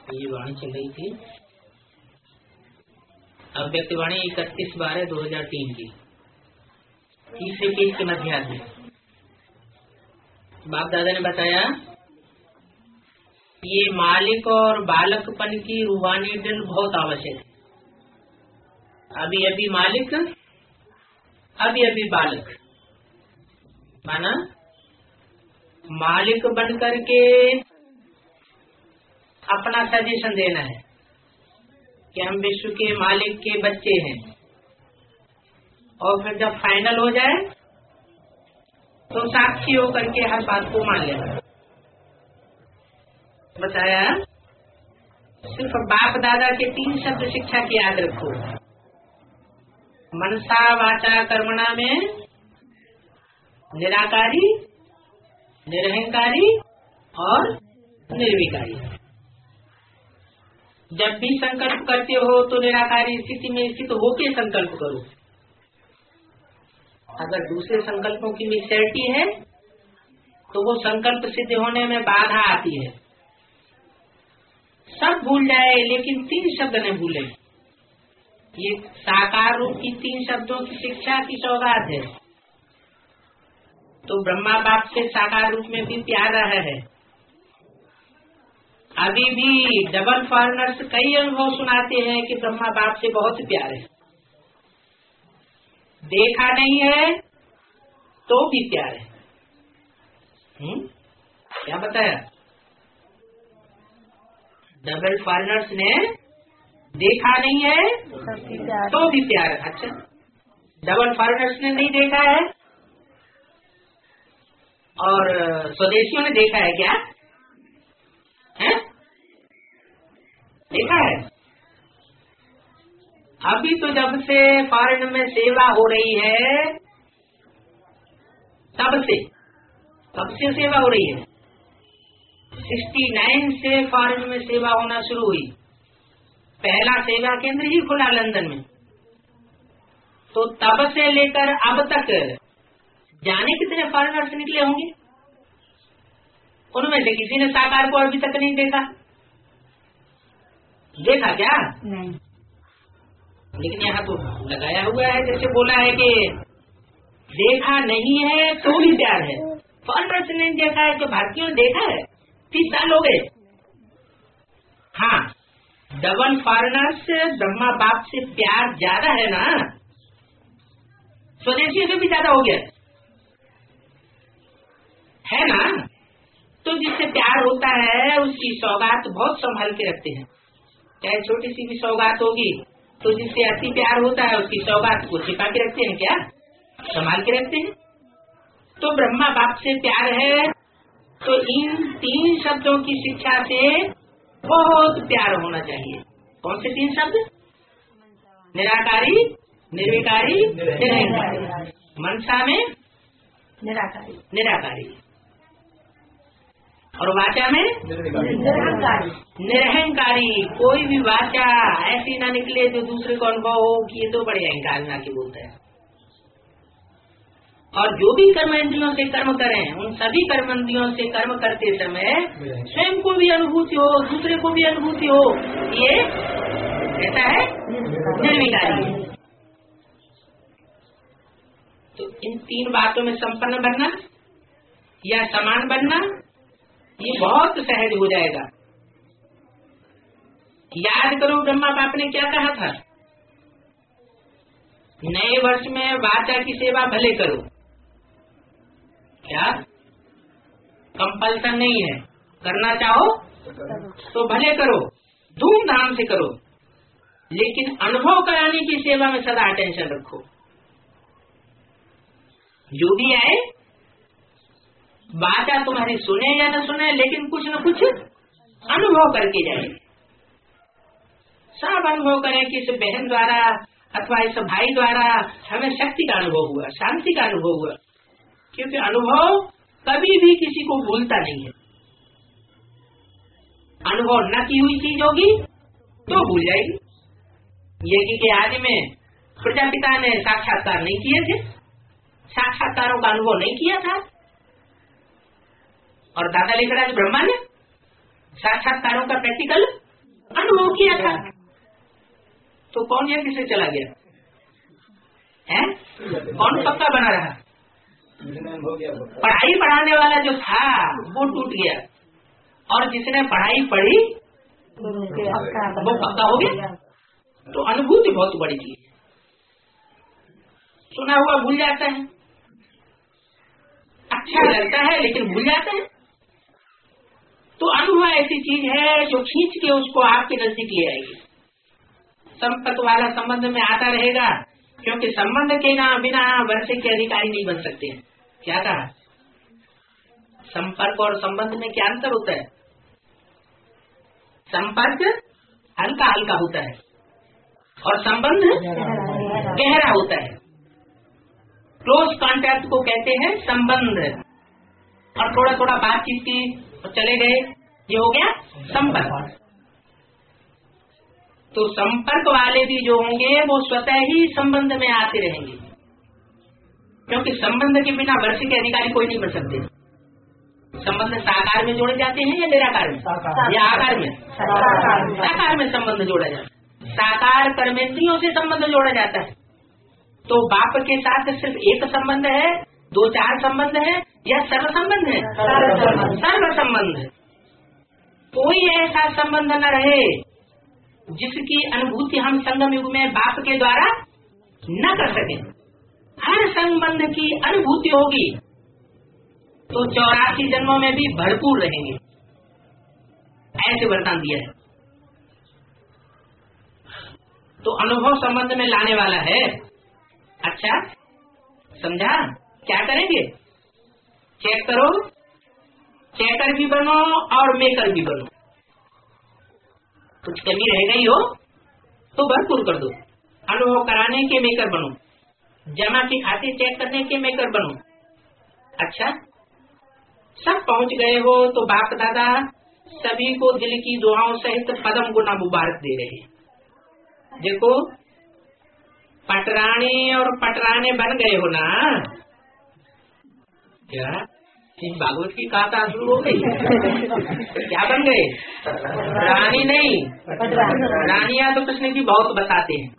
ये वाणी चल रही थी अव्यक्तवाणी 31/12/2003 की तीसरे पेज के मध्य में बाप दादा ने बताया ये मालिक और बालकपन की रूहानी दृढ़ बहुत आवश्यक है। अभी अभी मालिक, अभी अभी बालक, माना मालिक बन करके अपना सजेशन देना है कि हम विश्व के मालिक के बच्चे हैं, और फिर जब फाइनल हो जाए तो साक्षी होकर के हर बात को मान लेना। बताया सिर्फ बाप दादा के 3 शब्द शिक्षा की याद रखो, मनसा वाचा कर्मणा में निराकारी, निरहंकारी और निर्विकारी। जब भी संकल्प करते हो तो निराकारी स्थिति में स्थित होके संकल्प करो। अगर दूसरे संकल्पों की मिक्सरिटी है तो वो संकल्प सिद्ध होने में बाधा आती है। सब भूल जाए लेकिन 3 शब्द न भूले। ये साकार रूप की 3 शब्दों की शिक्षा की सौगात है। तो ब्रह्मा बाप से साकार रूप में भी प्यार रहा है। अभी भी डबल फॉरनर्स कई अनुभव सुनाते हैं कि ब्रह्मा बाप से बहुत प्यार है। देखा नहीं है तो भी प्यार है। क्या बताया? डबल फॉरनर्स ने देखा नहीं है तो भी प्यार है। अच्छा, डबल फॉरनर्स ने नहीं देखा है और स्वदेशियों ने देखा है क्या? है? देखा है। अभी तो जब से फॉरेन में सेवा हो रही है तब से सेवा हो रही है। 69 से फॉरेन में सेवा होना शुरू हुई। पहला सेवा केंद्र ही खुला लंदन में। तो तब से लेकर अब तक जाने कितने फॉरेनर्स निकले होंगे। उनमें से किसी ने साकार को अभी तक नहीं देखा। देखा क्या? नहीं। लेकिन यहाँ तो लगाया हुआ है, जैसे बोला है कि देखा नहीं है तो भी प्यार है। फॉरेनर्स ने देखा है तो भारतीयों ने देखा है। 30 साल हो गए। हाँ, डबल फॉरेनर्स ब्रह्मा बाप से प्यार ज्यादा है ना, स्वदेशी से भी ज्यादा हो गया है ना। तो जिससे प्यार होता है उसकी सौगात बहुत संभाल के रखते हैं। चाहे छोटी सी भी सौगात होगी तो जिससे अति प्यार होता है उसकी सौगात को छिपा के रखते हैं, क्या संभाल के रखते हैं। तो ब्रह्मा बाप से प्यार है तो इन 3 शब्दों की शिक्षा से बहुत प्यार होना चाहिए। कौन से 3 शब्द? निराकारी, निर्विकारी, निरहंकारी। मनसा में निराकारी और वाचा में निरहंकारी। कोई भी वाचा ऐसी ना निकले जो दूसरे को अनुभव हो कि ये तो बड़े अहंकार ना की बोलता है। और जो भी कर्म इंद्रियों से कर्म करें उन सभी कर्म इंद्रियों से कर्म करते समय स्वयं को भी अनुभूति हो, दूसरे को भी अनुभूति हो, ये ऐसा है निर्विकारी। तो इन 3 बातों में संपन्न बनना या समान बनना ये बहुत सहज हो जाएगा। याद करो ब्रह्मा बाप ने क्या कहा था? नए वर्ष में वाचा की सेवा भले करो। क्या कंपल्सन नहीं है, करना चाहो तो भले करो, धूमधाम से करो, लेकिन अनुभव कराने की सेवा में सदा अटेंशन रखो। जो भी आए वाचा तुम्हारी सुने या न सुने लेकिन कुछ न कुछ अनुभव करके जाए। सब अनुभव करें कि इस बहन द्वारा अथवा इस भाई द्वारा हमें शक्ति का अनुभव हुआ, शांति का अनुभव हुआ। क्योंकि अनुभव कभी भी किसी को भूलता नहीं है। अनुभव न की हुई चीज होगी तो भूल जाएगी। यज्ञ के आदि में प्रजापिता ने साक्षात्कार नहीं किए थे, साक्षात्कारों का अनुभव नहीं किया था। और दादा लिखराज ब्रह्मा ने साक्षात्कारों का प्रैक्टिकल अनुभव किया था। तो कौन यज्ञ से चला गया है? कौन पक्का बना रहा? पढ़ाई पढ़ाने वाला जो था वो टूट गया, और जिसने पढ़ाई पढ़ी वो पक्का हो गया। तो अनुभूति बहुत बड़ी चीज, सुना हुआ भूल जाता है, अच्छा लगता है लेकिन भूल जाता है। तो अनुभव ऐसी चीज है जो खींच के उसको आपके नजदीक ले आएगी। संपर्क वाला संबंध में आता रहेगा, क्योंकि संबंध के बिना वर्षे के अधिकारी नहीं बन सकते। क्या कहा? संपर्क और संबंध में क्या अंतर होता है? संपर्क हल्का हल्का होता है और संबंध गहरा होता है। क्लोज कांटेक्ट को कहते हैं संबंध, और थोड़ा थोड़ा बातचीत की और चले गए, ये हो गया संपर्क। तो संपर्क वाले भी जो होंगे वो स्वतः ही संबंध में आते रहेंगे, क्योंकि संबंध के बिना वर्ष के अधिकारी कोई नहीं बन सकते। संबंध साकार में जोड़े जाते हैं या निराकार में या आकार में? साकार में संबंध जोड़ा जाता है। साकार कर्मेंद्रियों से संबंध जोड़ा जाता है। तो बाप के साथ सिर्फ एक संबंध है, दो चार संबंध है, या सर्व संबंध है? सर्व संबंध। कोई ऐसा संबंध न रहे जिसकी अनुभूति हम संगम युग में बाप के द्वारा न कर सके। हर संबंध की अनुभूति होगी तो 84 जन्मों में भी भरपूर रहेंगे। ऐसे वरदान दिया है। तो अनुभव संबंध में लाने वाला है। अच्छा समझा? क्या करेंगे? चेक करो, चेकर भी बनो और मेकर भी बनो। कुछ कमी रह गई हो तो भरपूर कर दो। अनुभव कराने के मेकर बनो, जमा के खाते चेक करने के मेकर बनो। अच्छा सब पहुंच गए हो तो बाप दादा सभी को दिल की दुआओं सहित पदम गुना मुबारक दे रहे हैं। देखो पटरानी और पटराने बन गए हो ना? क्या भागवत की कथा शुरू हो गई? क्या बन गए? रानी नहीं, रानियां तो कृष्ण की बहुत बताते हैं,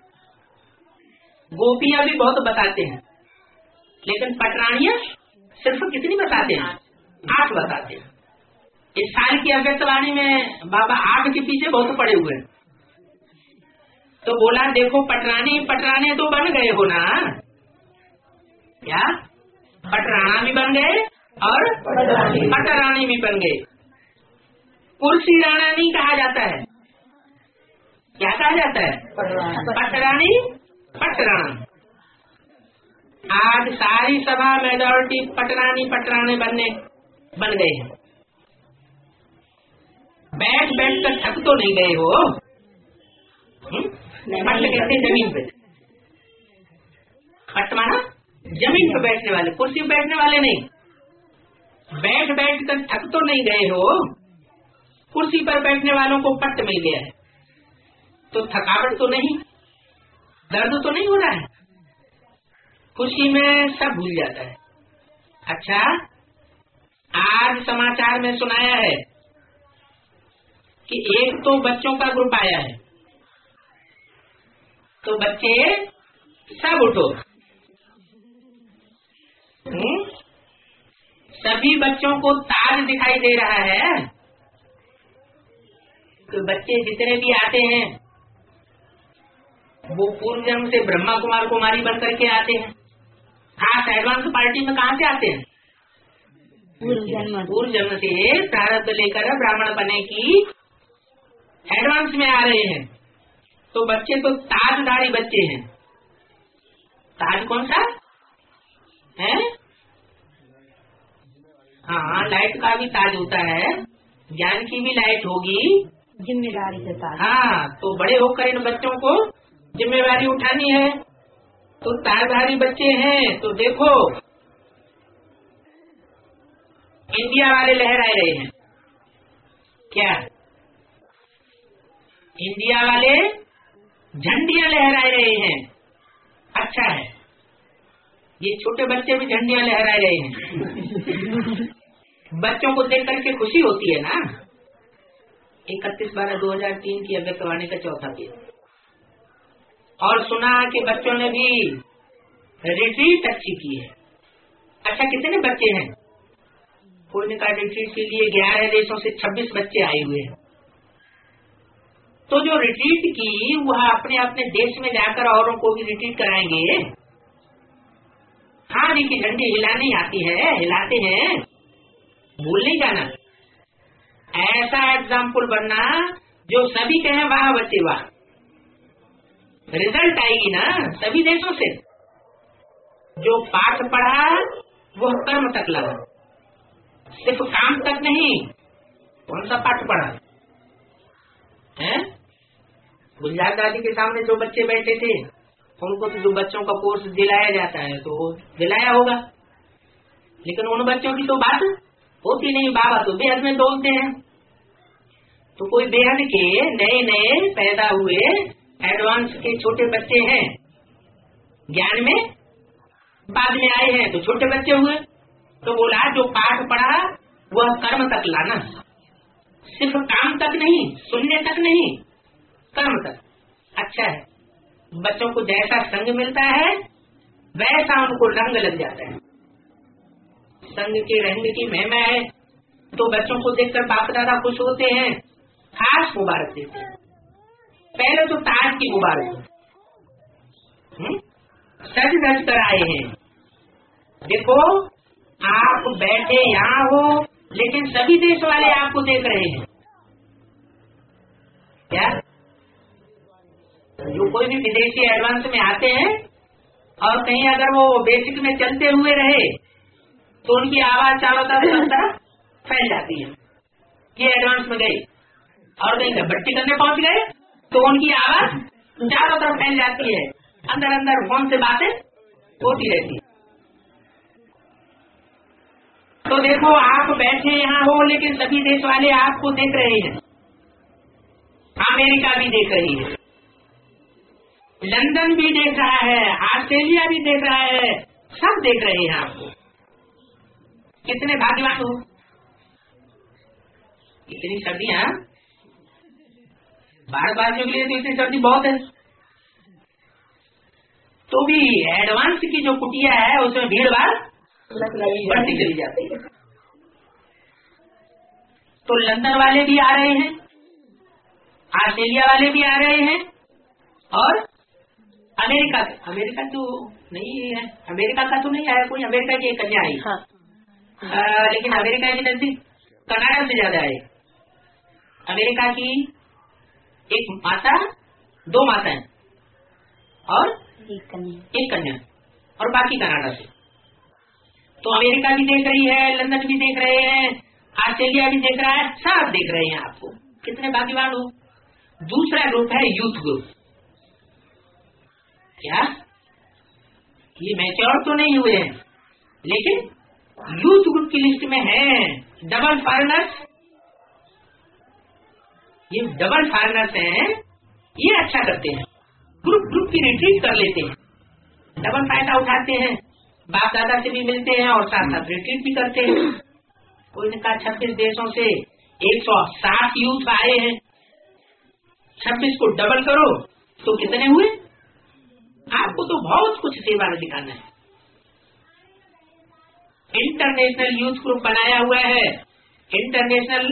गोपियां भी बहुत बताते हैं, लेकिन पटरानियां सिर्फ कितनी बताते हैं? 8 बताते हैं। इस साल की अव्यक्तवाणी में बाबा 8 के पीछे बहुत पड़े हुए हैं। तो बोला देखो पटरानी पटराने तो बन गए हो ना? क्या पटराना भी बन गए और पटरानी भी बन गए। कुर्सी राणा नहीं कहा जाता है, क्या कहा जाता है? पटरानी पटराना। आज सारी सभा मेजॉरिटी पटरानी पटराने बन गए हैं। बैठ बैठ कर थक तो नहीं गए हो? पट कहते जमीन पे, पट माना जमीन पे बैठने वाले, कुर्सी पे बैठने वाले नहीं। बैठ बैठ कर थक तो नहीं गए हो? कुर्सी पर बैठने वालों को पट मिल गया है तो थकावट तो नहीं, दर्द तो नहीं हो रहा है, खुशी में सब भूल जाता है। अच्छा आज समाचार में सुनाया है कि एक तो बच्चों का ग्रुप आया है, तो बच्चे सब उठो। सभी बच्चों को ताज दिखाई दे रहा है। तो बच्चे जितने भी आते हैं वो पूर्व जन्म से ब्रह्मा कुमार कुमारी बन करके आते हैं। खास एडवांस पार्टी में कहाँ से आते हैं? पूर्व जन्म से प्रारब्ध लेकर ब्राह्मण बने की एडवांस में आ रहे हैं। तो बच्चे तो ताजदारी बच्चे हैं। ताज कौन सा है? हाँ लाइट का भी ताज होता है, ज्ञान की भी लाइट होगी, जिम्मेदारी के साथ। हाँ तो बड़े होकर इन बच्चों को जिम्मेवारी उठानी है। तो ताजधारी बच्चे हैं। तो देखो इंडिया वाले लहराए रहे हैं। क्या इंडिया वाले झंडियां लहराए रहे हैं? अच्छा है, ये छोटे बच्चे भी झंडियां लहराए रहे हैं। बच्चों को देख करके खुशी होती है ना? 31/12/2003 की अव्यक्तवाणी का 4था पेज। और सुना कि बच्चों ने भी रिट्रीट अच्छी की है। अच्छा, कितने बच्चे हैं? पुण्य का रिट्रीट के लिए 11 देशों से 26 बच्चे आए हुए हैं। तो जो रिट्रीट की वह अपने अपने देश में जाकर औरों को भी रिट्रीट कराएंगे। हाँ जी की झंडी हिलानी आती है, हिलाते हैं, भूल नहीं जाना। ऐसा एग्जाम्पल बनना जो सभी कहें वाह बच्चे वाह। रिजल्ट आएगी ना सभी देशों से। जो पाठ पढ़ा वह कर्म तक लगा, सिर्फ काम तक नहीं। कौन सा पाठ पढ़ा है? गुजरात दादी के सामने जो बच्चे बैठे थे उनको तो जो बच्चों का कोर्स दिलाया जाता है तो दिलाया होगा, लेकिन उन बच्चों की तो बात होती नहीं। बाबा तो बेहद में बोलते हैं। तो कोई बेहद के नए नए पैदा हुए एडवांस के छोटे बच्चे हैं, ज्ञान में बाद में आए हैं तो छोटे बच्चे हुए। तो बोला जो पाठ पढ़ा वह कर्म तक लाना, सिर्फ काम तक नहीं, सुनने तक नहीं, कर्म तक। अच्छा है, बच्चों को जैसा संग मिलता है वैसा उनको रंग लग जाता है। संग के रंग की महिमा है। तो बच्चों को देखकर बाप दादा खुश होते हैं, खास मुबारक देते हैं। पहले तो ताज की मुबारक सज धज कर आए हैं। देखो आप बैठे यहाँ हो लेकिन सभी देश वाले आपको देख रहे हैं। क्या जो कोई भी विदेशी एडवांस में आते हैं और कहीं अगर वो बेसिक में चलते हुए रहे तो उनकी आवाज चारों तरफ फैल जाती है। ये एडवांस में गए और कहीं भट्टी करने पहुंच गए तो उनकी आवाज चारों तरफ फैल जाती है। अंदर अंदर फोन से बातें होती रहती है। तो देखो आप बैठे यहाँ हो लेकिन सभी देश वाले आपको देख रहे हैं। अमेरिका भी देख रही है, लंदन भी देख रहा है, ऑस्ट्रेलिया भी देख रहा है, सब देख रहे हैं आपको। कितने भाग्यवान हो। इतनी सर्दियां भारतवासियों के लिए तो इतनी सर्दी बहुत है। तो भी एडवांस की जो कुटिया है उसमें भीड़ भाड़ बढ़ती चली जाती है। तो लंदन वाले भी आ रहे हैं, ऑस्ट्रेलिया वाले भी आ रहे हैं और अमेरिका तो नहीं है। अमेरिका का तो नहीं आया कोई, अमेरिका की एक कन्या आई। हाँ। लेकिन अमेरिका के नजदीक कनाडा से ज्यादा है। अमेरिका की एक माता, दो माताएं और एक कन्या और बाकी कनाडा से। तो अमेरिका भी देख रही है, लंदन भी देख रहे हैं, ऑस्ट्रेलिया भी देख रहा है, सब देख रहे हैं आपको। कितने भाग्यवान हो। दूसरा ग्रुप है यूथ ग्रुप। क्या ये मैच्योर तो नहीं हुए हैं लेकिन यूथ ग्रुप की लिस्ट में है डबल फॉरेनर्स। ये डबल फॉरेनर्स हैं, ये अच्छा करते हैं, ग्रुप की रिट्रीट कर लेते हैं, डबल फायदा उठाते हैं, बाप दादा से भी मिलते हैं और साथ साथ रिट्रीट भी करते हैं। कोई ने कहा 26 देशों से 160 यूथ आए हैं, 26 को डबल करो तो कितने हुए। आपको तो बहुत कुछ सेवा दिखाना है। इंटरनेशनल यूथ ग्रुप बनाया हुआ है। इंटरनेशनल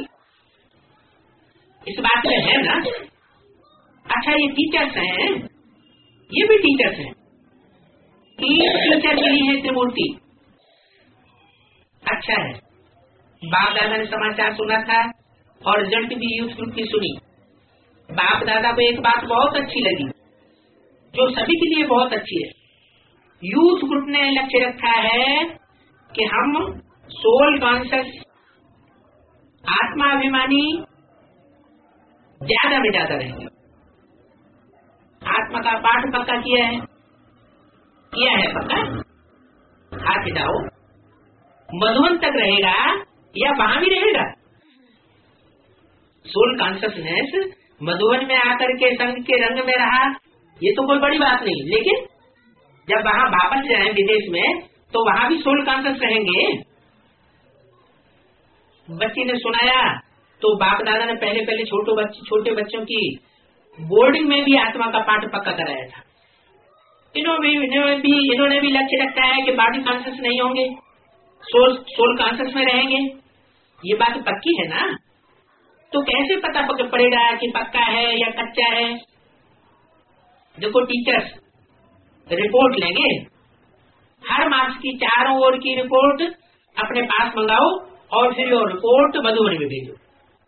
इस बात में है ना। अच्छा ये टीचर्स हैं, ये भी टीचर्स हैं। 3 टीचर मिली है त्रिमूर्ति। अच्छा है, बाप दादा ने समाचार सुना था और रिजल्ट भी यूथ ग्रुप की सुनी। बाप दादा को एक बात बहुत अच्छी लगी जो सभी के लिए बहुत अच्छी है। यूथ ग्रुप ने लक्ष्य रखा है कि हम सोल कॉन्शियस आत्माभिमानी ज्यादा में ज्यादा रहेंगे। आत्मा का पाठ पक्का किया है पक्का। हाथ हिलाओ। मधुबन तक रहेगा या वहां भी रहेगा। सोल कॉन्शियसनेस मधुबन में आकर के संघ के रंग में रहा, ये तो कोई बड़ी बात नहीं। लेकिन जब वहां वापस जाए विदेश में तो वहां भी सोल कॉन्शियस रहेंगे। बच्ची ने सुनाया तो बाप दादा ने पहले छोटे बच्चों की बोर्डिंग में भी आत्मा का पाठ पक्का कराया था। इन्होंने भी लक्ष्य रखा है कि बॉडी कॉन्शियस नहीं होंगे, सोल कॉन्शियस में रहेंगे। ये बात पक्की है ना? तो कैसे पता पड़ेगा कि पक्का है या कच्चा है? देखो, टीचर्स रिपोर्ट लेंगे, हर मास की चारों ओर की रिपोर्ट अपने पास मंगाओ और फिर वो रिपोर्ट मधुबनी में भेजो।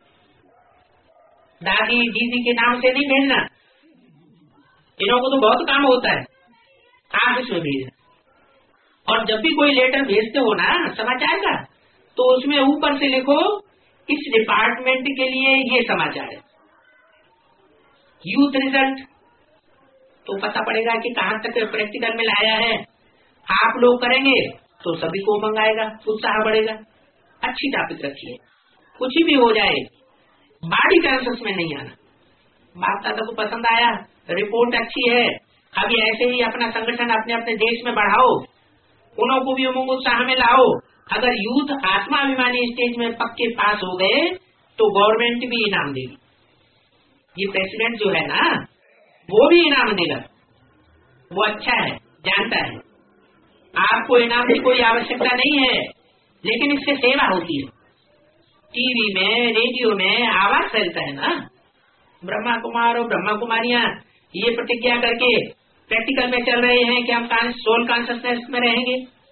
दादी दीदी के नाम से नहीं भेजना, इन्हों को तो बहुत काम होता है, ऑफिस में भेजना। और जब भी कोई लेटर भेजते हो ना समाचार का, तो उसमें ऊपर से लिखो इस डिपार्टमेंट के लिए ये समाचार है। यूथ रिजल्ट तो पता पड़ेगा कि कहाँ तक प्रैक्टिकल में लाया है। आप लोग करेंगे तो सभी को मंगाएगा, उत्साह बढ़ेगा। अच्छी टॉपिक रखिए, कुछ भी हो जाए बॉडी कॉन्शियस में नहीं आना। बाप दादा को पसंद आया, रिपोर्ट अच्छी है, अभी ऐसे ही अपना संगठन अपने अपने देश में बढ़ाओ, उन्हों को भी उमंग उत्साह में लाओ। अगर यूथ आत्माभिमानी स्टेज में पक्के पास हो गए तो गवर्नमेंट भी इनाम देगी। ये प्रेसिडेंट जो है ना, वो भी इनाम देगा, वो अच्छा है, जानता है। आपको इनाम की कोई आवश्यकता नहीं है, लेकिन इससे सेवा होती है। टीवी में, रेडियो में आवाज फैलता है ना। ब्रह्मा कुमार और ब्रह्मा कुमारियां ये प्रतिज्ञा करके प्रैक्टिकल में चल रहे हैं कि हम सोल कॉन्शियसनेस में रहेंगे,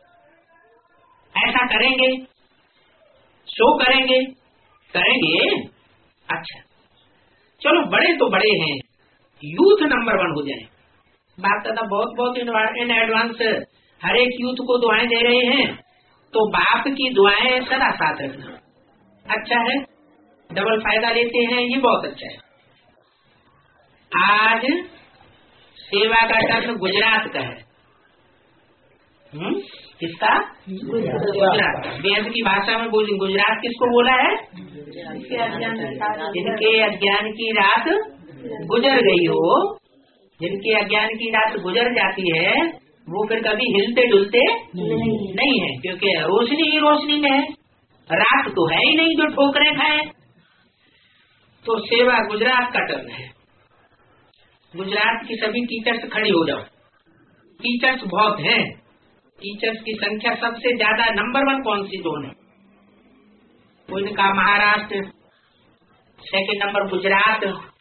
ऐसा करेंगे, शो करेंगे। अच्छा, चलो बड़े तो बड़े हैं, यूथ नंबर 1 हो जाए। बाप दादा बहुत इन एडवांस हर एक यूथ को दुआएं दे रहे हैं, तो बाप की दुआएं सदा साथ रखना अच्छा है, डबल फायदा लेते हैं, ये बहुत अच्छा है। आज सेवा का टर्न गुजरात का है। किसका? गुजरात। वेद की भाषा में बोली, गुजरात किसको बोला है? जिनके अज्ञान की रात गुजर गई हो, जिनके अज्ञान की रात गुजर जाती है, वो फिर कभी हिलते डुलते नहीं है, क्योंकि रोशनी ही रोशनी में है, रात तो है ही नहीं जो ठोकरें खाए। तो सेवा गुजरात का टर्न है। गुजरात की सभी टीचर्स खड़ी हो जाओ। टीचर्स बहुत हैं, टीचर्स की संख्या सबसे ज्यादा नंबर 1 कौन सी जोन है? कोई ने कहा महाराष्ट्र, सेकंड नंबर गुजरात।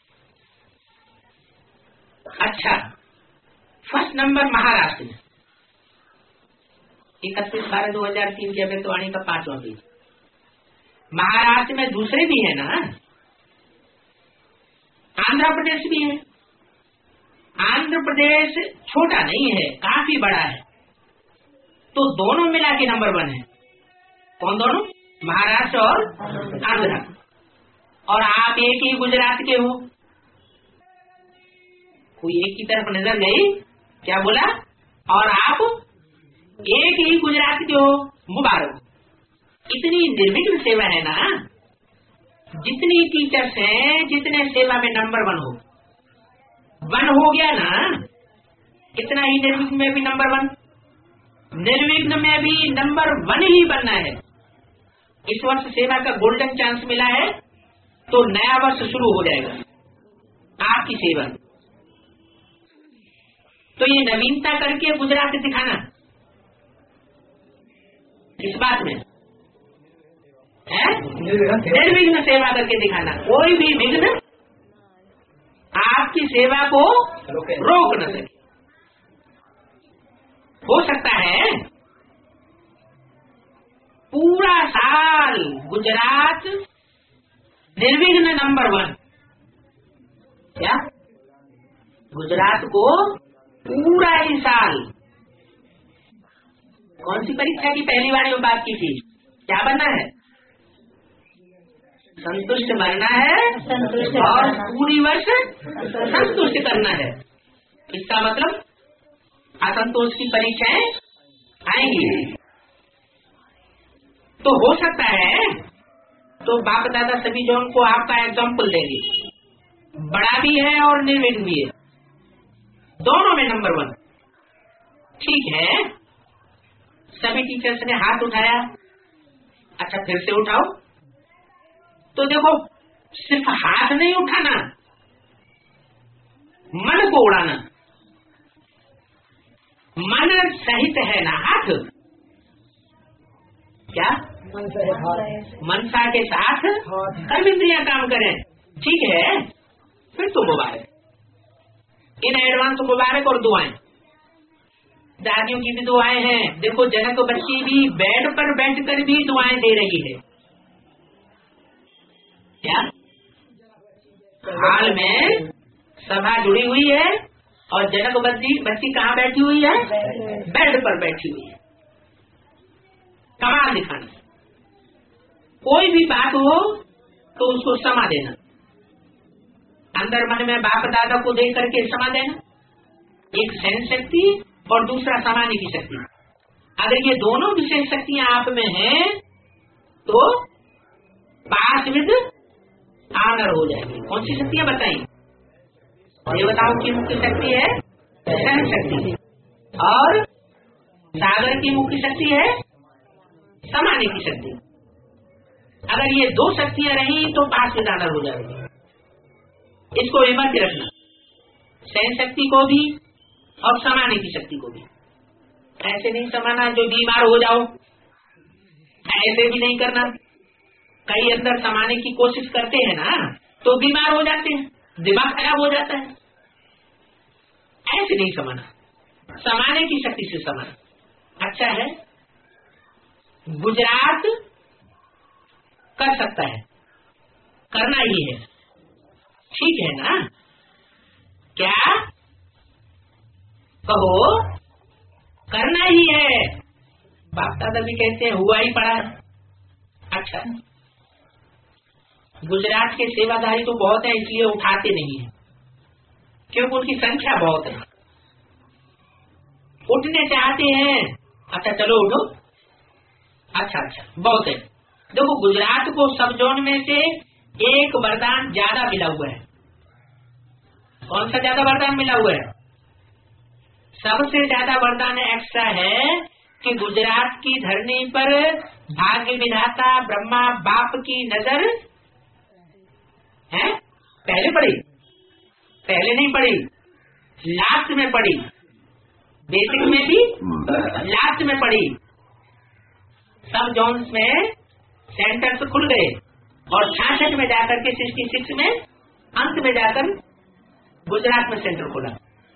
अच्छा, फर्स्ट नंबर महाराष्ट्र में 31/12/2003 की अभितवाणी का 5वां पेज। महाराष्ट्र में दूसरे भी है ना, आंध्र प्रदेश भी है। आंध्र प्रदेश छोटा नहीं है, काफी बड़ा है। तो दोनों मिला के नंबर 1 है। कौन दोनों? महाराष्ट्र और आंध्र। और आप एक ही गुजरात के हो। कोई एक की तरफ नजर गई, क्या बोला? और आप एक ही गुजरात के हो, मुबारक। इतनी निर्विघ्न सेवा है ना, जितनी टीचर्स हैं, जितने सेवा में नंबर 1 हो। 1 हो गया ना, कितना ही निर्विघ्न में भी नंबर 1, निर्विघ्न में भी नंबर 1 ही बनना है। इस वर्ष सेवा का गोल्डन चांस मिला है, तो नया वर्ष शुरू हो जाएगा आपकी सेवा। तो ये नवीनता करके गुजरात दिखाना, इस बात में है निर्विघ्न सेवा करके दिखाना। कोई भी विघ्न आपकी सेवा को रोक न सके। हो सकता है पूरा साल गुजरात निर्विघ्न नंबर 1। क्या? गुजरात को पूरा ही साल। कौन सी परीक्षा की पहली बार में बात की थी? क्या बनना है? संतुष्ट बनना है और पूरी वर्ष संतुष्ट करना है। इसका मतलब असंतोष की परीक्षाएं आएंगी। तो हो सकता है तो बाप दादा सभी जोन को आपका एग्जाम्पल देंगे, बड़ा भी है और निर्विघ्न भी है, दोनों में नंबर 1। ठीक है, सभी टीचर्स ने हाथ उठाया। अच्छा, फिर से उठाओ। तो देखो सिर्फ हाथ नहीं उठाना, मन को उड़ाना। मन सहित है ना हाथ, क्या मनसा के साथ कर्म इंद्रियां काम करें, ठीक है। फिर तो मुबारक, इन एडवांस मुबारक। और दुआएं, दादियों की भी दुआएं हैं। देखो जनक बच्ची भी बेड पर बैठकर भी दुआएं दे रही है। क्या हाल में सभा जुड़ी हुई है और जनक बच्ची कहाँ बैठी हुई है? बेड पर बैठी हुई है। कमाल दिखाना, कोई भी बात हो तो उसको समा देना, अंदर मन में बाप दादा को देख करके समा देना। एक सहन शक्ति और दूसरा समाने की शक्ति। अगर ये दोनों विशेष शक्तियां आप में हैं तो पास विद आनर हो जाएगी। कौन सी शक्तियां बताई? देवताओं की मुख्य शक्ति है सहन शक्ति और सागर की मुख्य शक्ति है समाने की शक्ति। अगर ये दो शक्तियां रही तो पास विद आनर हो जाएगी। इसको हिम्मत रखना, सहन शक्ति को भी और समाने की शक्ति को भी। ऐसे नहीं समाना जो बीमार हो जाओ, ऐसे भी नहीं करना। कई अंदर समाने की कोशिश करते हैं ना तो बीमार हो जाते हैं, दिमाग खराब हो जाता है। ऐसे नहीं समाना, समाने की शक्ति से समाना। अच्छा है, गुजरात कर सकता है, करना ही है, ठीक है ना? क्या कहो, करना ही है। बाप दादा भी कहते हैं हुआ ही पड़ा। अच्छा, गुजरात के सेवाधारी तो बहुत है इसलिए उठाते नहीं है, क्योंकि उनकी संख्या बहुत है। उठने चाहते हैं, अच्छा चलो उठो, अच्छा बहुत है। देखो गुजरात को सब जोन में से एक वरदान ज्यादा मिला हुआ है। कौन सा ज्यादा वरदान मिला हुआ है? सबसे ज्यादा वरदान एक्स्ट्रा है कि गुजरात की धरनी पर भाग्य विधाता ब्रह्मा बाप की नजर है। पहले पड़ी, पहले नहीं पड़ी, लास्ट में पड़ी। बेसिक में भी लास्ट में पड़ी। सब जोन्स में सेंटर्स खुल गए और 66 में जाकर के 66 में अंत में जाकर गुजरात में सेंटर खुला।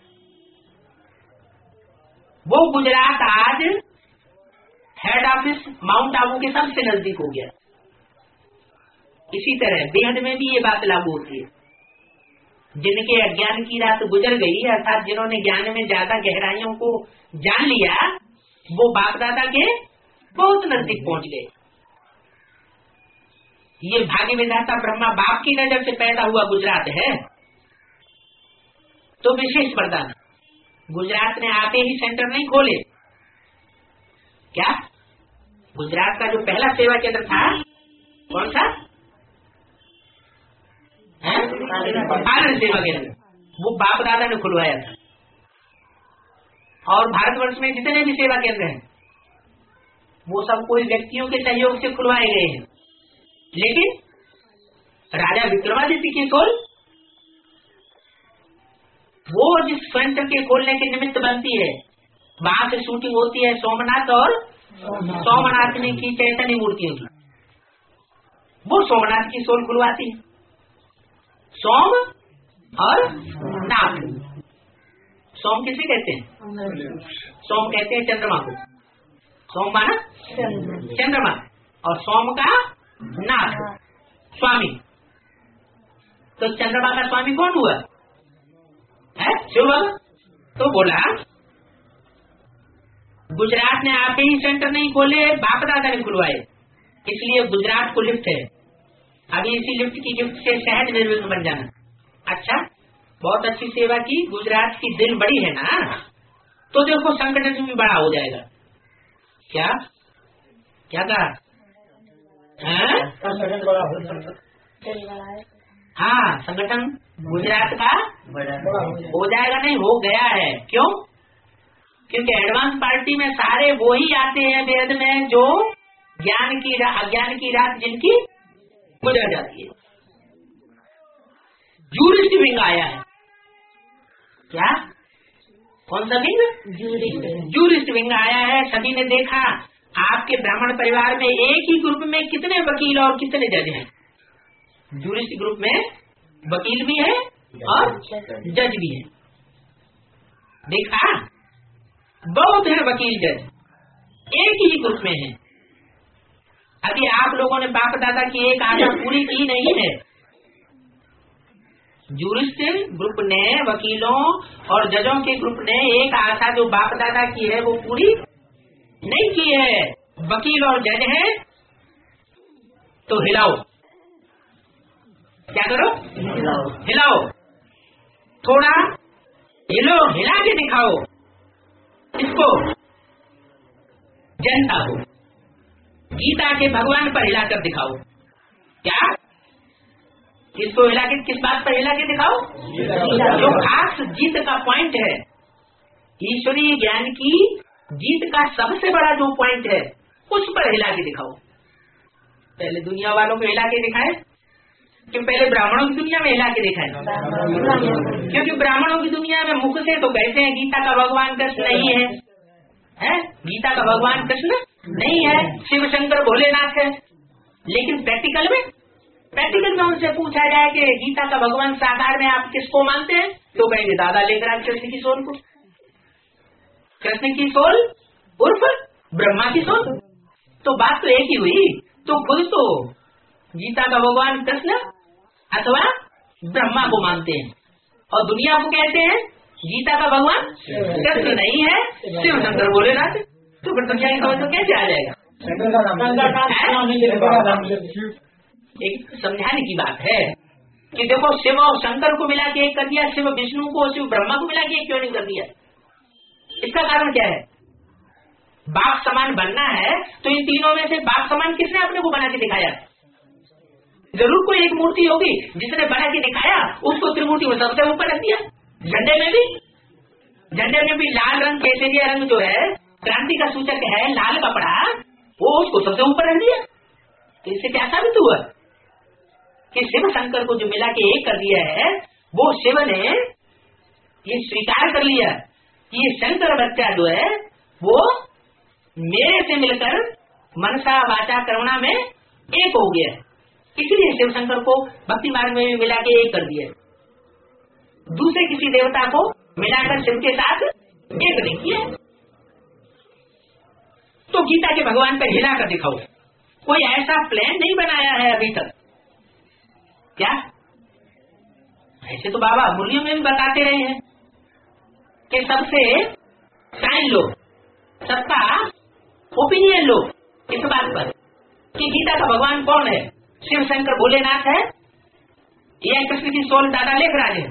वो गुजरात आज हेड ऑफिस माउंट आबू के सबसे नजदीक हो गया। इसी तरह बेहद में भी ये बात लागू होती है। जिनके अज्ञान की रात गुजर गई, अर्थात जिन्होंने ज्ञान में ज्यादा गहराइयों को जान लिया, वो बाप दादा के बहुत नजदीक पहुंच गए। ये भाग्य विधाता ब्रह्मा बाप की नजर से पैदा हुआ गुजरात है, तो विशेष वरदान। गुजरात ने आते ही सेंटर नहीं खोले। क्या गुजरात का जो पहला सेवा केंद्र था कौन सा? आनंद सेवा केंद्र, वो बाप दादा ने खुलवाया था। और भारतवर्ष में जितने भी सेवा केंद्र हैं वो सब कोई व्यक्तियों के सहयोग से खुलवाए गए हैं। लेकिन राजा विक्रमादित्य की खोल, वो जिस सेंटर के खोलने के निमित्त बनती है, वहां से शूटिंग होती है सोमनाथ और सोमनाथनी की चैतन्य मूर्तियों की। वो सोमनाथ की सोल खुलवाती है। सोम और नाथ। सोम किसे कहते हैं? सोम कहते हैं चंद्रमा को। सोम माना चंद्रमा और सोम का नाथ स्वामी। तो चंद्रमा का स्वामी कौन हुआ है? शिव बाबा। तो बोला गुजरात ने आप ही सेंटर नहीं खोले, बाप दादा ने खुलवाए, इसलिए गुजरात को लिफ्ट है। अभी इसी लिफ्ट की गिफ्ट से सहज निर्विघ्न बन जाना। अच्छा, बहुत अच्छी सेवा की, गुजरात की दिल बड़ी है ना, तो देखो संगठन भी बड़ा हो जाएगा। क्या क्या कहा? संगठन बड़ा हाँ, संगठन गुजरात का हो जाएगा, नहीं हो गया है। क्यों? क्योंकि एडवांस पार्टी में सारे वो ही आते हैं वेद में जो ज्ञान की अज्ञान की रात जिनकी गुजर जाती है। जूरिस्ट विंग आया है। क्या? कौन सा विंग? जूरिस्ट विंग आया है। सभी ने देखा आपके ब्राह्मण परिवार में एक ही ग्रुप में कितने वकील और कितने जज हैं। जूरिस्ट ग्रुप में वकील भी है और जज भी है। देखा, बहुत है वकील जज, एक ही ग्रुप में है। अभी आप लोगों ने बाप दादा की एक आशा पूरी की नहीं है। जूरिस्ट ग्रुप ने, वकीलों और जजों के ग्रुप ने एक आशा जो बाप दादा की है वो पूरी नहीं की है। वकील और जज है तो हिलाओ। क्या करो? हिलाओ, थोड़ा हिलो, हिला के दिखाओ इसको, जनता को। गीता के भगवान पर हिलाकर दिखाओ। क्या? किसको हिला के, किस बात पर हिला के दिखाओ? जो खास जीत का पॉइंट है, ईश्वरीय ज्ञान की जीत का सबसे बड़ा जो पॉइंट है उस पर हिला के दिखाओ। पहले दुनिया वालों को हिला के दिखाए कि पहले ब्राह्मणों की दुनिया में हिला के दिखाए? क्योंकि ब्राह्मणों की दुनिया में मुख से तो कहते हैं गीता का भगवान कृष्ण नहीं है, गीता का भगवान कृष्ण नहीं है, शिव शंकर भोलेनाथ है। लेकिन प्रैक्टिकल में उनसे पूछा जाए कि गीता का भगवान साकार में आप किसको मानते हैं, तो कहेंगे दादा लेकर आप कृष्ण की सोल को। कृष्ण की सोल उर्फ ब्रह्मा की सोल। तो बात तो एक ही हुई। तो खुद तो गीता का भगवान कृष्ण अथवा ब्रह्मा को मानते हैं और दुनिया को कहते हैं गीता का भगवान कृष्ण नहीं है, शिव शंकर भोलेनाथ। तो फिर दुनिया की समझ तो कैसे आ जाएगा? एक समझाने की बात है कि देखो, शिव और शंकर को मिला के एक कर दिया, शिव विष्णु को, शिव ब्रह्मा को मिला के एक क्यों नहीं कर दिया? इसका कारण क्या है? बाप समान बनना है तो इन तीनों में से बाप समान किसने अपने को बना के दिखाया? जरूर कोई एक मूर्ति होगी जिसने बना के दिखाया, उसको त्रिमूर्ति में सबसे ऊपर रख दिया। झंडे में भी लाल रंग, केसरिया रंग जो है क्रांति का सूचक है, लाल कपड़ा, वो उसको सबसे ऊपर रख दिया। तो इससे क्या साबित हुआ कि शिव शंकर को जो मिला के एक कर दिया है, वो शिव ने ये स्वीकार कर लिया कि ये शंकर बच्चा जो है वो मेरे से मिलकर मनसा वाचा करुणा में एक हो गया। इसलिए शिव शंकर को भक्ति मार्ग में भी मिला के एक कर दिया। दूसरे किसी देवता को मिलाकर शिव के साथ एक नहीं किया। तो गीता के भगवान पर हिला कर दिखाओ। कोई ऐसा प्लान नहीं बनाया है अभी तक। क्या? ऐसे तो बाबा मुरलियों में भी बताते रहे हैं कि सबसे साइन लो, सबका ओपिनियन लो इस बात पर कि गीता का भगवान कौन है, शिव शंकर भोलेनाथ है या कृष्ण की सोल दादा लेखराज है?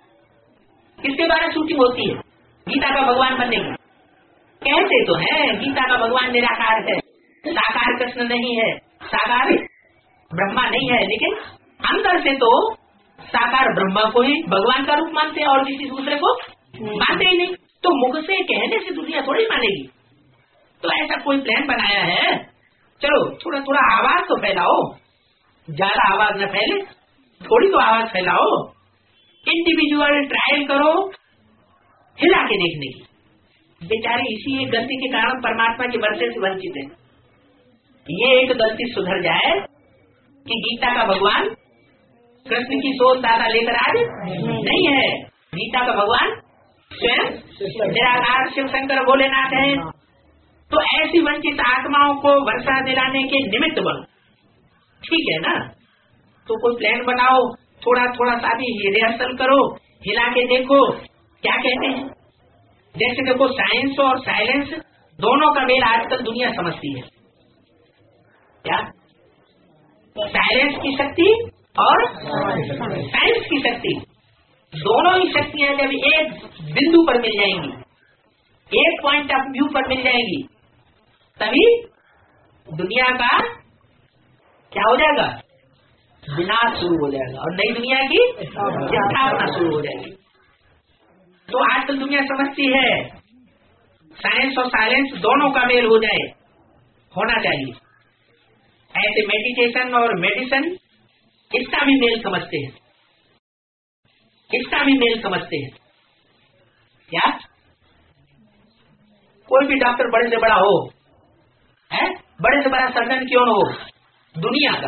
किसके बारे में शूटिंग होती है गीता का भगवान बनने की? कहते तो है गीता का भगवान निराकार है, साकार कृष्ण नहीं है, साकार ब्रह्मा नहीं है, लेकिन अंदर से तो साकार ब्रह्मा को ही भगवान का रूप मानते हैं और किसी दूसरे को मानते ही नहीं। तो मुख से कहने से दुनिया थोड़ी मानेगी। तो ऐसा कोई प्लान बनाया है, चलो थोड़ा थोड़ा आवाज तो फैलाओ, ज्यादा आवाज न फैले, थोड़ी तो आवाज फैलाओ, इंडिविजुअल ट्रायल करो हिला के देखने की। बेचारे इसी एक गलती के कारण परमात्मा के वर्षे से वंचित है। ये एक गलती सुधर जाए कि गीता का भगवान कृष्ण की सोच दादा लेकर आज नहीं है, गीता का भगवान स्वयं निराकार शिव शंकर भोलेनाथ है। तो ऐसी वंचित आत्माओं को वर्षा दिलाने के निमित्त बनो। ठीक है ना? तो कोई प्लान बनाओ, थोड़ा थोड़ा सा भी रिहर्सल करो, हिला के देखो क्या कहते हैं। जैसे देखो, साइंस और साइलेंस दोनों का मेल आजकल दुनिया समझती है। क्या? साइलेंस की शक्ति और साइंस की शक्ति, दोनों ही शक्तियां जब एक बिंदु पर मिल जाएंगी, एक पॉइंट ऑफ व्यू पर मिल जाएगी, तभी दुनिया का क्या हो जाएगा? विनाश शुरू हो जाएगा और नई दुनिया की स्थापना शुरू हो जाएगी। तो आजकल दुनिया समझती है साइंस और साइलेंस दोनों का मेल हो जाए, होना चाहिए। ऐसे मेडिटेशन और मेडिसिन इसका भी मेल समझते हैं, इसका भी मेल समझते हैं। क्या कोई भी डॉक्टर बड़े से बड़ा हो, है बड़े से बड़ा सर्जन क्यों न हो दुनिया का,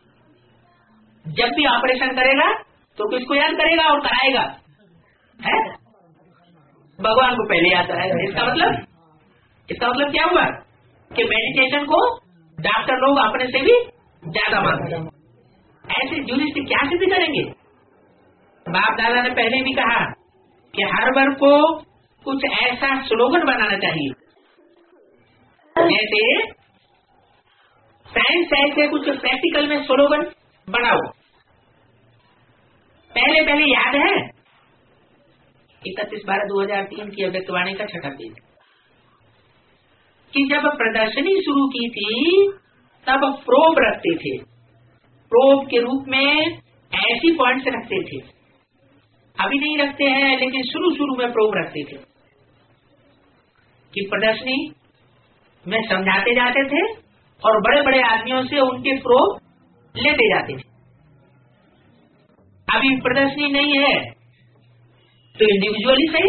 जब भी ऑपरेशन करेगा तो किसको याद करेगा और कराएगा? है भगवान को पहले याद कराएगा। इसका मतलब क्या हुआ कि मेडिटेशन को डॉक्टर लोग अपने से भी ज्यादा मानते हैं। ऐसे ज्यूरिस्ट क्या सिद्ध करेंगे? बाप दादा ने पहले भी कहा कि हर वर्ग को कुछ ऐसा स्लोगन बनाना चाहिए, जैसे साइंस ऐसे कुछ प्रैक्टिकल में स्लोगन बनाओ। पहले याद है 31/12/2003 की अव्यक्तवाणी का छठा पेज कि जब प्रदर्शनी शुरू की थी तब प्रोब रखते थे, प्रोब के रूप में ऐसी पॉइंट्स रखते थे, अभी नहीं रखते हैं लेकिन शुरू में प्रोब रखते थे कि प्रदर्शनी में समझाते जाते थे और बड़े बड़े आदमियों से उनके प्रोब लेते जाते थे। अभी प्रदर्शनी नहीं है तो इंडिविजुअली सही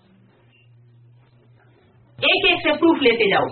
एक से प्रूफ लेते जाओ।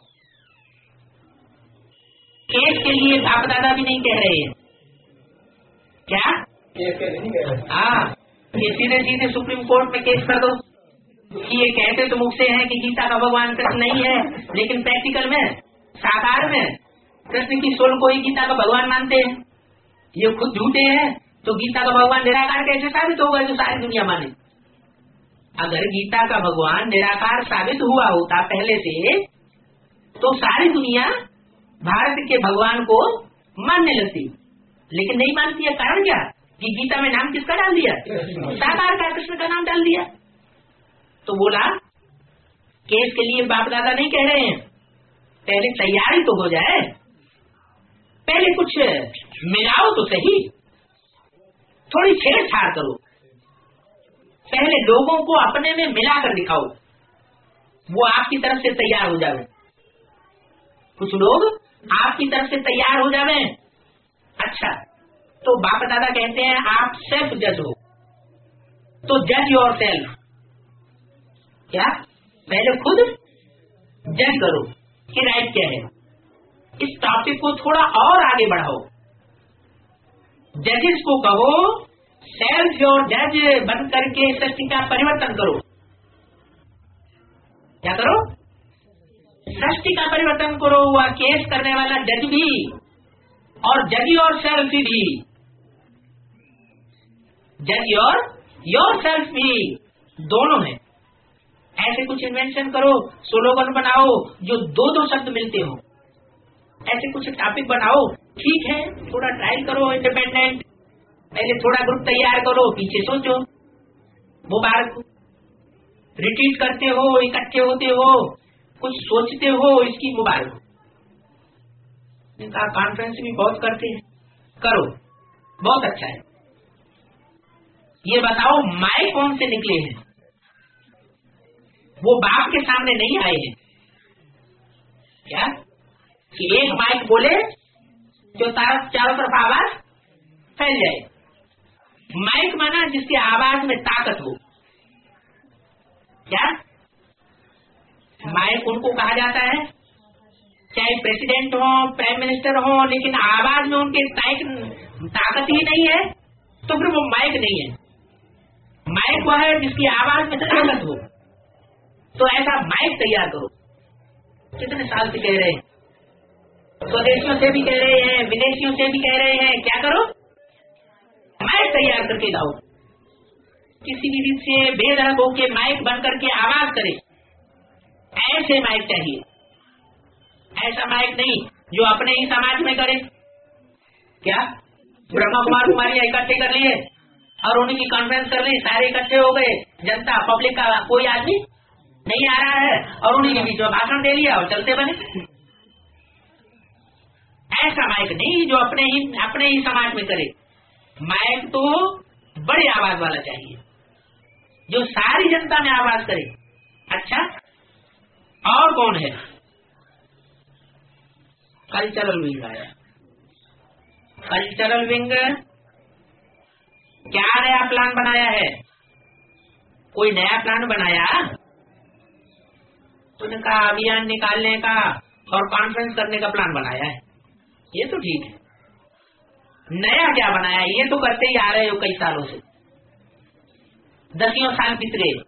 केस के लिए बाप दादा भी नहीं कह रहे हैं, क्या केस के लिए नहीं कह रहे? हाँ, ये सीधे सुप्रीम कोर्ट में केस कर दो कि ये कहते तो मुख से हैं कि गीता का भगवान कृष्ण नहीं है, लेकिन प्रैक्टिकल में साकार में कृष्ण की सोल को ही गीता का भगवान मानते हैं, ये खुद झूठे हैं, तो गीता का भगवान निराकार कैसे साबित होगा जो सारी दुनिया माने? अगर गीता का भगवान निराकार साबित हुआ होता पहले से तो सारी दुनिया भारत के भगवान को मानने लगती, लेकिन नहीं मानती है। कारण क्या? कि गीता में नाम किसका डाल दिया? साकार का, कृष्ण का नाम डाल दिया। तो बोला केस के लिए बाप दादा नहीं कह रहे हैं, पहले तैयारी तो हो जाए, पहले कुछ मिलाओ तो सही, थोड़ी छेड़छाड़ करो, पहले लोगों को अपने में मिलाकर दिखाओ, वो आपकी तरफ से तैयार हो जावे। कुछ लोग आपकी तरफ से तैयार हो जावे। अच्छा, तो बाप दादा कहते हैं आप सेल्फ जज हो, तो जज योर सेल्फ। क्या? पहले खुद जज करो कि राइट क्या है। इस टॉपिक को थोड़ा और आगे बढ़ाओ, जजेस को कहो सेल्फ योर जज बन करके सृष्टि का परिवर्तन करो। क्या करो? सृष्टि का परिवर्तन करो। हुआ केस करने वाला जज भी और जज योर सेल्फ भी, जज योर सेल्फ भी दोनों है। ऐसे कुछ इन्वेंशन करो, स्लोगन बनाओ जो दो शब्द मिलते हो, ऐसे कुछ टॉपिक बनाओ। ठीक है, थोड़ा ट्रायल करो इंडिपेंडेंट, पहले थोड़ा ग्रुप तैयार करो, पीछे सोचो। मुबारक हो, रिट्रीट करते हो, इकट्ठे होते हो, कुछ सोचते हो, इसकी मुबारक हो। इनका कॉन्फ्रेंस भी बहुत करते हैं, करो, बहुत अच्छा है। ये बताओ माइक कौन से निकले हैं? वो बाप के सामने नहीं आए हैं क्या? कि एक माइक बोले जो चारों तरफ आवाज फैल जाए। माइक माना जिसकी आवाज में ताकत हो। क्या? माइक उनको कहा जाता है चाहे प्रेसिडेंट हो, प्राइम मिनिस्टर हो, लेकिन आवाज में उनके ताकत ही नहीं है तो फिर वो माइक नहीं है। माइक वो है जिसकी आवाज में ताकत हो। तो ऐसा माइक तैयार करो। कितने साल से कह रहे हैं, स्वदेशियों से भी कह रहे हैं, विदेशियों से भी कह रहे हैं, क्या करो? माइक तैयार करके लाओ। किसी भी रीत से बेधड़क होके माइक बन करके आवाज करे। ऐसे माइक चाहिए, ऐसा माइक नहीं जो अपने ही समाज में करे। क्या? ब्रह्मा कुमार कुमारियां इकट्ठे कर लिए और उन्हीं की कॉन्फ्रेंस कर ली, सारे इकट्ठे हो गए, जनता पब्लिक का कोई आदमी नहीं आ रहा है और उन्हीं के बीच में भाषण दे लिया और चलते बने। ऐसा माइक नहीं जो अपने ही समाज में करे। माइक तो बड़ी आवाज वाला चाहिए जो सारी जनता में आवाज करे। अच्छा, और कौन है? कल्चरल विंग आया। कल्चरल विंग क्या नया प्लान बनाया है? कोई नया प्लान बनाया? उनका अभियान निकालने का और कॉन्फ्रेंस करने का प्लान बनाया है, ये तो ठीक है। नया क्या बनाया? ये तो करते ही आ रहे हो कई सालों से, दसियों साल बीत गए।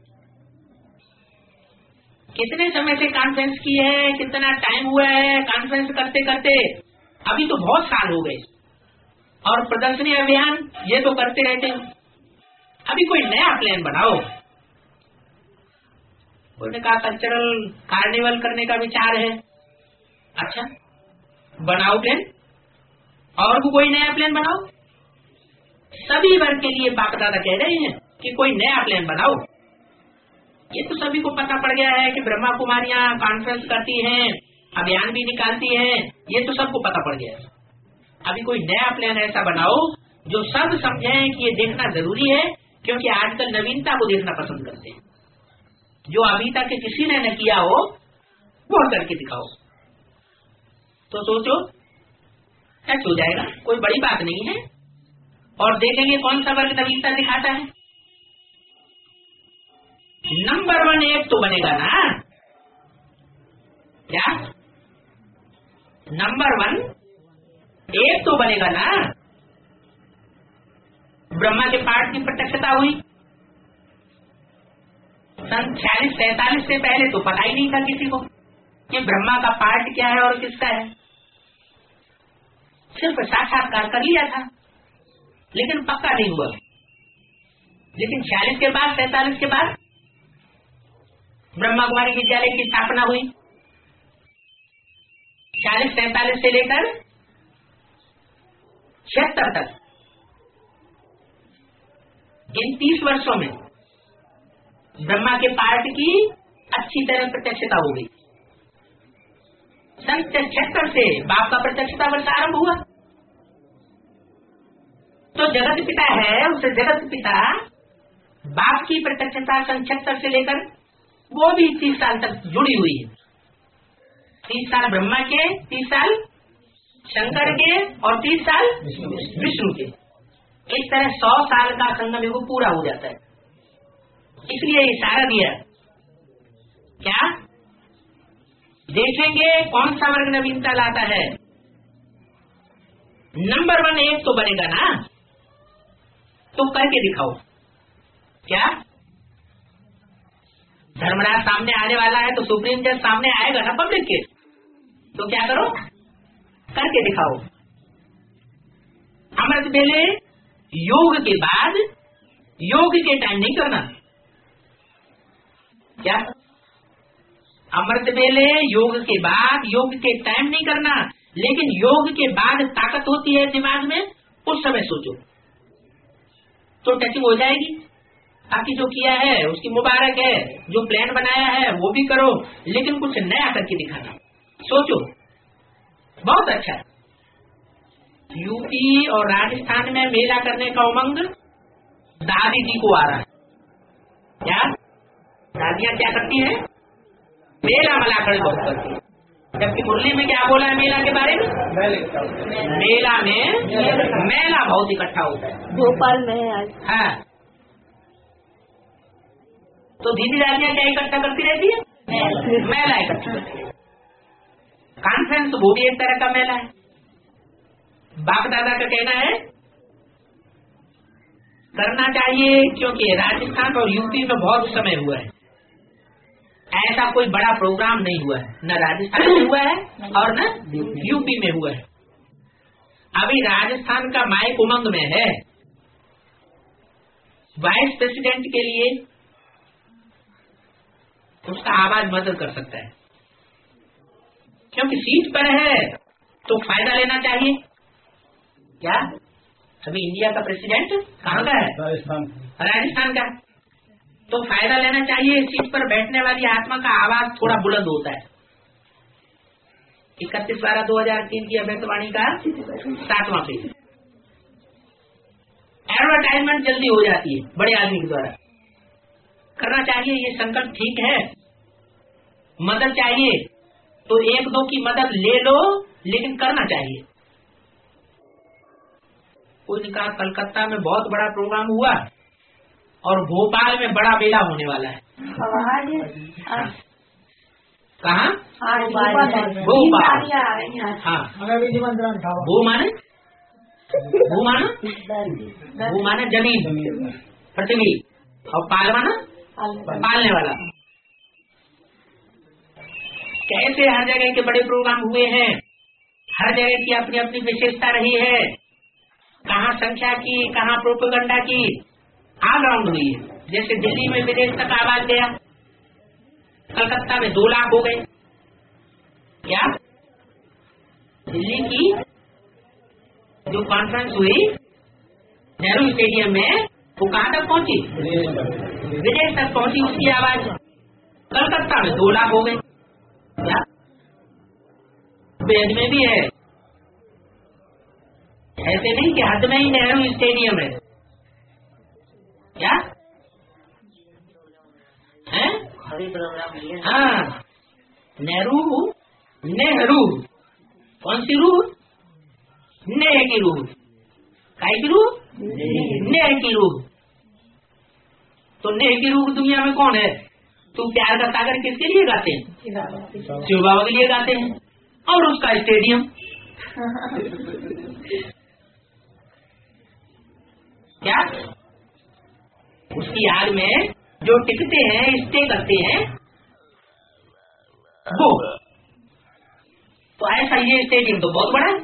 कितने समय से कॉन्फ्रेंस की है, कितना टाइम हुआ है कॉन्फ्रेंस करते करते? अभी तो बहुत साल हो गए। और प्रदर्शनी अभियान ये तो करते रहते हो। अभी कोई नया प्लान बनाओ। उन्होंने कहा कल्चरल कार्निवल करने का विचार है। अच्छा, बनाओ प्लान, और भी कोई नया प्लान बनाओ। सभी वर्ग के लिए बाप दादा कह रहे हैं कि कोई नया प्लान बनाओ। ये तो सभी को पता पड़ गया है कि ब्रह्मा कुमारियां कॉन्फ्रेंस करती हैं, अभियान भी निकालती हैं, ये तो सबको पता पड़ गया है। अभी कोई नया प्लान ऐसा बनाओ जो सब समझें कि ये देखना जरूरी है, क्योंकि आजकल नवीनता को देखना पसंद करते हैं। जो अभी तक किसी ने न किया हो वो करके दिखाओ। तो सोचो कैसे हो जाएगा, कोई बड़ी बात नहीं है। और देखेंगे कौन सा वर्ग नवीनता दिखाता है। नंबर 1 एक तो बनेगा ना, क्या नंबर 1 एक तो बनेगा ना। ब्रह्मा के पाठ की प्रत्यक्षता हुई सन 46-47 से पहले तो पता ही नहीं था किसी को कि ब्रह्मा का पाठ क्या है और किसका है। सिर्फ साक्षात्कार कर लिया था, लेकिन पक्का नहीं हुआ। लेकिन 46 के बाद 47 के बाद ब्रह्मा कुमारी विद्यालय की स्थापना हुई। 46-47 से लेकर 76 तक, इन 30 वर्षों में ब्रह्मा के पाठ की अच्छी तरह प्रत्यक्षता हो गई। सन 76 से बाप का प्रत्यक्षता वर्ष आरंभ हुआ। तो जगत पिता है, उस जगत पिता बाप की प्रत्यक्षता सन 76 से लेकर वो भी 30 साल तक जुड़ी हुई है। 30 साल ब्रह्मा के, 30 साल शंकर के और 30 साल विष्णु के। इस तरह 100 साल का संगम युग पूरा हो जाता है। इसलिए इशारा दिया, क्या देखेंगे कौन सा वर्ग नवीनता लाता है। नंबर 1 एक तो बनेगा ना, तो करके दिखाओ। क्या धर्मराज सामने आने वाला है तो सुप्रीम जज सामने आएगा ना पब्लिक के, तो क्या करो, करके दिखाओ। अमृत बेले योग के बाद योग के टाइम नहीं करना। क्या अमृत बेले योग के बाद योग के टाइम नहीं करना, लेकिन योग के बाद ताकत होती है दिमाग में, उस समय सोचो तो टचिंग हो जाएगी। बाकी जो किया है उसकी मुबारक है, जो प्लान बनाया है वो भी करो, लेकिन कुछ नया करके दिखाना। सोचो, बहुत अच्छा। यूपी और राजस्थान में मेला करने का उमंग दादी जी को आ रहा है। क्या दादियां क्या करती हैं? मेला मलाखड़ बहुत करती है। जबकि मुरली में क्या बोला है मेला के बारे में? मेला में मेला बहुत इकट्ठा होता है। भोपाल में है आज। हाँ, तो दीदी दादियां क्या इकट्ठा करती रहती है? मेला इकट्ठा करती है। कॉन्फ्रेंस वो भी एक तरह का मेला है। बाप दादा का कहना है करना चाहिए, क्योंकि राजस्थान और यूपी में बहुत समय हुआ है, ऐसा कोई बड़ा प्रोग्राम नहीं हुआ है, न राजस्थान में हुआ है और न यूपी में हुआ है। अभी राजस्थान का माइक उमंग में है। वाइस प्रेसिडेंट के लिए उसका आवाज मदद कर सकता है, क्योंकि सीट पर है तो फायदा लेना चाहिए। क्या अभी इंडिया का प्रेसिडेंट कहाँ का है? राजस्थान का। तो फायदा लेना चाहिए। सीट पर बैठने वाली आत्मा का आवाज थोड़ा बुलंद होता है। 31/12/2003 की अभ्यर्थवाणी का 7वां पेज। एडवर्टाइजमेंट जल्दी हो जाती है बड़े आदमी के द्वारा। करना चाहिए, ये संकल्प ठीक है। मदद चाहिए तो 1-2 की मदद ले लो, लेकिन करना चाहिए। कोई ने कहा कलकत्ता में बहुत बड़ा प्रोग्राम हुआ और भोपाल में बड़ा मेला होने वाला है। कहाँ? भोपाल। हाँ, भू माने जमीन, पृथ्वी, और पाल माना पालने वाला। कैसे हर जगह के बड़े प्रोग्राम हुए हैं, हर जगह की अपनी अपनी विशेषता रही है। कहाँ संख्या की, कहाँ प्रोपेगेंडा की, ऑलराउंड हुई है। जैसे दिल्ली में विदेश तक आवाज गया, कलकत्ता में 2 लाख हो गए। क्या दिल्ली की जो कॉन्फ्रेंस हुई नेहरू स्टेडियम में, वो कहाँ तक पहुंची? विदेश तक पहुंची उसकी आवाज। कलकत्ता में 2 लाख हो गए। क्या वेद में भी है, ऐसे नहीं कि हद में ही नेहरू स्टेडियम है। क्या है? हाँ, नेहरू कौन सी रूह? नेह की रूह। काय की रूह? नेह की रूह। तो नेह की रूह दुनिया में कौन है? तू प्यार का सागर किसके लिए गाते हैं? शिव बाबा के लिए गाते हैं। और उसका स्टेडियम क्या उसकी याद में जो टिकते हैं, स्टे करते हैं, वो तो ऐसा ये स्टेडियम तो बहुत बड़ा है,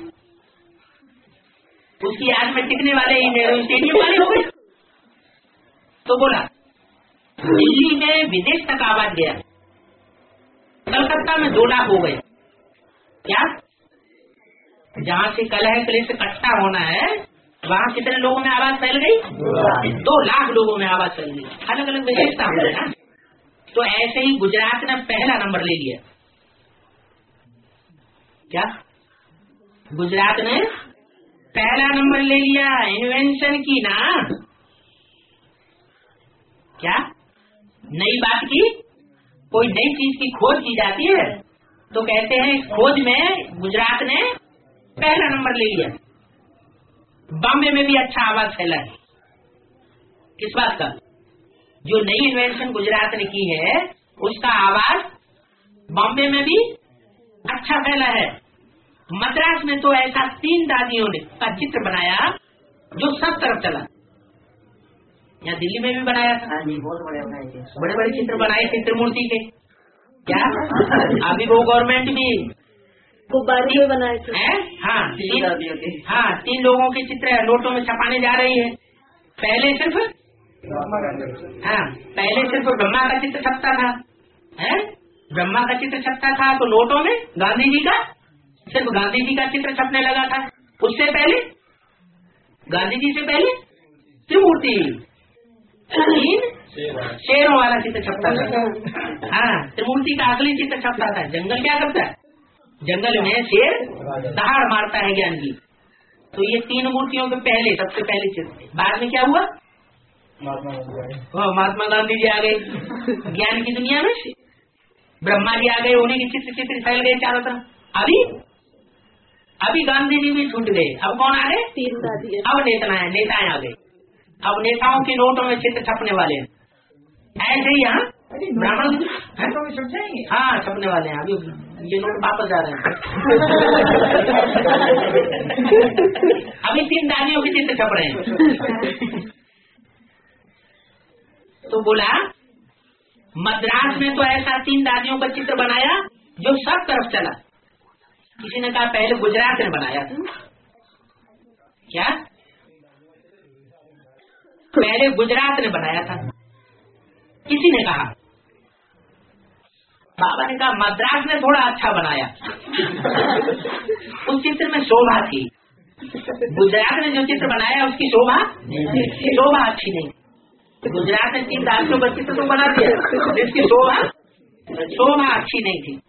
उसकी याद में टिकने वाले ही नेहरू स्टेडियम वाले हो गए। तो बोला दिल्ली में विदेश तक आवाज गया, कलकत्ता में 2 लाख हो गए। क्या जहाँ से कलह क्लेश इकट्ठा होना है, वहाँ कितने लोगों में आवाज फैल गई? 2 लाख लोगों में आवाज फैल गई। अलग अलग विशेषता है ना। तो ऐसे ही गुजरात ने पहला नंबर ले लिया। क्या गुजरात ने पहला नंबर ले लिया इन्वेंशन की ना। क्या नई बात की, कोई नई चीज की खोज की जाती है तो कहते हैं इस खोज में गुजरात ने पहला नंबर ले लिया। बॉम्बे में भी अच्छा आवाज फैला है। किस बात का? जो नई इन्वेंशन गुजरात ने की है उसका आवाज बॉम्बे में भी अच्छा फैला है। मद्रास में तो ऐसा 3 दादियों ने का चित्र बनाया जो सब तरफ चला। यहाँ दिल्ली में भी बनाया था। बहुत बड़े बड़े चित्र बनाए थे त्रिमूर्ति के। क्या अभी वो गवर्नमेंट भी गुब्बारे भी बनाए थे। हाँ, 3 लोगों के चित्र नोटों में छपाने जा रही है। पहले सिर्फ ब्रह्मा का चित्र छपता था, ब्रह्मा का चित्र छपता था तो नोटों में गांधी जी का, सिर्फ गांधी जी का चित्र छपने लगा था। उससे पहले गांधी जी से पहले त्रिमूर्ति 3 शेरों वाला चित्र छपता था। हाँ, त्रिमूर्ति का असली चित्र छपता था। जंगल क्या करता है? जंगल में शेर दहाड़ मारता है ज्ञान की। तो ये 3 मूर्तियों के पहले सबसे पहले चित्र। बाद में क्या हुआ? महात्मा गांधी जी आ गए ज्ञान की दुनिया में, ब्रह्मा जी आ गए, उन्हीं के चित्र फैल गए चारों तरफ। अभी गांधी जी भी छूट गए। अब कौन आ गए? 3 दादी। अब नेताएं आ गए। अब नेताओं के नोटों में चित्र छपने वाले हैं। ऐसे ही यहाँ ब्राह्मण हाँ छपने वाले हैं। अभी ये नोट वापस जा रहे हैं। अभी 3 दादियों के चित्र छप रहे हैं। तो बोला मद्रास में तो ऐसा 3 दादियों का चित्र बनाया जो सब तरफ चला। किसी ने कहा पहले गुजरात ने बनाया था। क्या पहले गुजरात ने बनाया था? किसी ने कहा, बाबा ने कहा मद्रास ने थोड़ा अच्छा बनाया। उस चित्र में शोभा थी। गुजरात ने जो चित्र बनाया उसकी शोभा अच्छी नहीं। गुजरात ने 3 दादियों का चित्र तो बना दिया जिसकी शोभा अच्छी नहीं थी।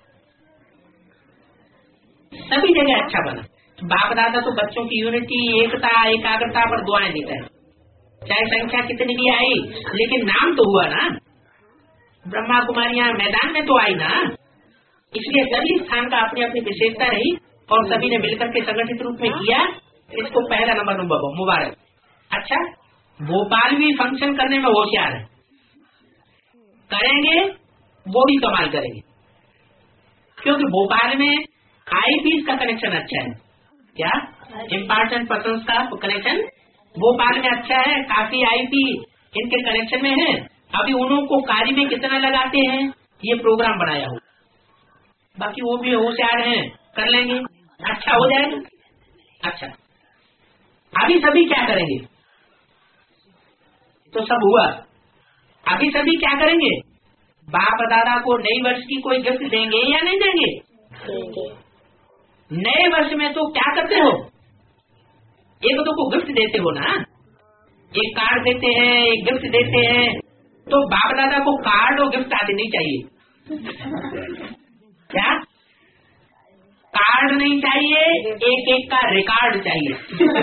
सभी जगह अच्छा बना। बाप दादा तो बच्चों की यूनिटी, एकता, एकाग्रता पर दुआएं देता है। चाहे संख्या कितनी भी आई लेकिन नाम तो हुआ ना। ब्रह्मा कुमारियां मैदान में तो आई ना। इसलिए सभी स्थान का अपनी अपनी विशेषता रही और सभी ने मिलकर के संगठित रूप में किया इसको पहला नंबर मुबारक। अच्छा, भोपाल भी फंक्शन करने में होशियार है, करेंगे वो भी कमाल करेंगे, क्योंकि भोपाल में आईपीस का कनेक्शन अच्छा है। क्या इम्पोर्टेंट पर्सन्स का कनेक्शन भोपाल में अच्छा है, काफी आईपी इनके कनेक्शन में है। अभी उनको कार्य में कितना लगाते हैं ये प्रोग्राम बनाया हो, बाकी वो भी होशियार हैं, कर लेंगे, अच्छा हो जाएगा। अच्छा, अभी सभी क्या करेंगे? तो सब हुआ, अभी सभी क्या करेंगे? बाप दादा को नई वर्ष की कोई गिफ्ट देंगे या नहीं देंगे? नए वर्ष में तो क्या करते हो, एक दो को गिफ्ट देते हो ना, एक कार्ड देते हैं, एक गिफ्ट देते हैं। तो बाप दादा को कार्ड और गिफ्ट आदि नहीं चाहिए। क्या कार्ड नहीं चाहिए, एक एक का रिकॉर्ड चाहिए।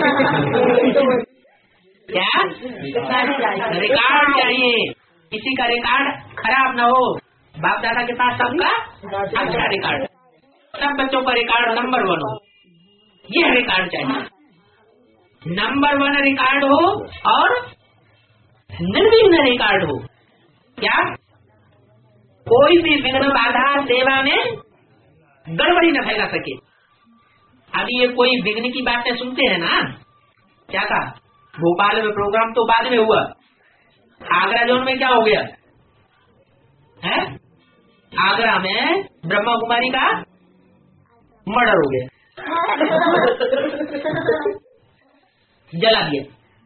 क्या रिकॉर्ड चाहिए, किसी का रिकॉर्ड खराब ना हो। बाप दादा के पास सबका अच्छा रिकॉर्ड, सब बच्चों का रिकॉर्ड नंबर 1 हो, ये रिकॉर्ड चाहिए। नंबर 1 रिकॉर्ड हो और निर्विघ्न रिकॉर्ड हो। क्या कोई भी विघ्न बाधा सेवा में गड़बड़ी न फैला सके। अभी ये कोई विघ्न की बातें सुनते हैं ना, क्या था भोपाल में प्रोग्राम तो बाद में हुआ, आगरा जोन में क्या हो गया है? आगरा में ब्रह्मा कुमारी का मर्डर हो गया, जला दिया,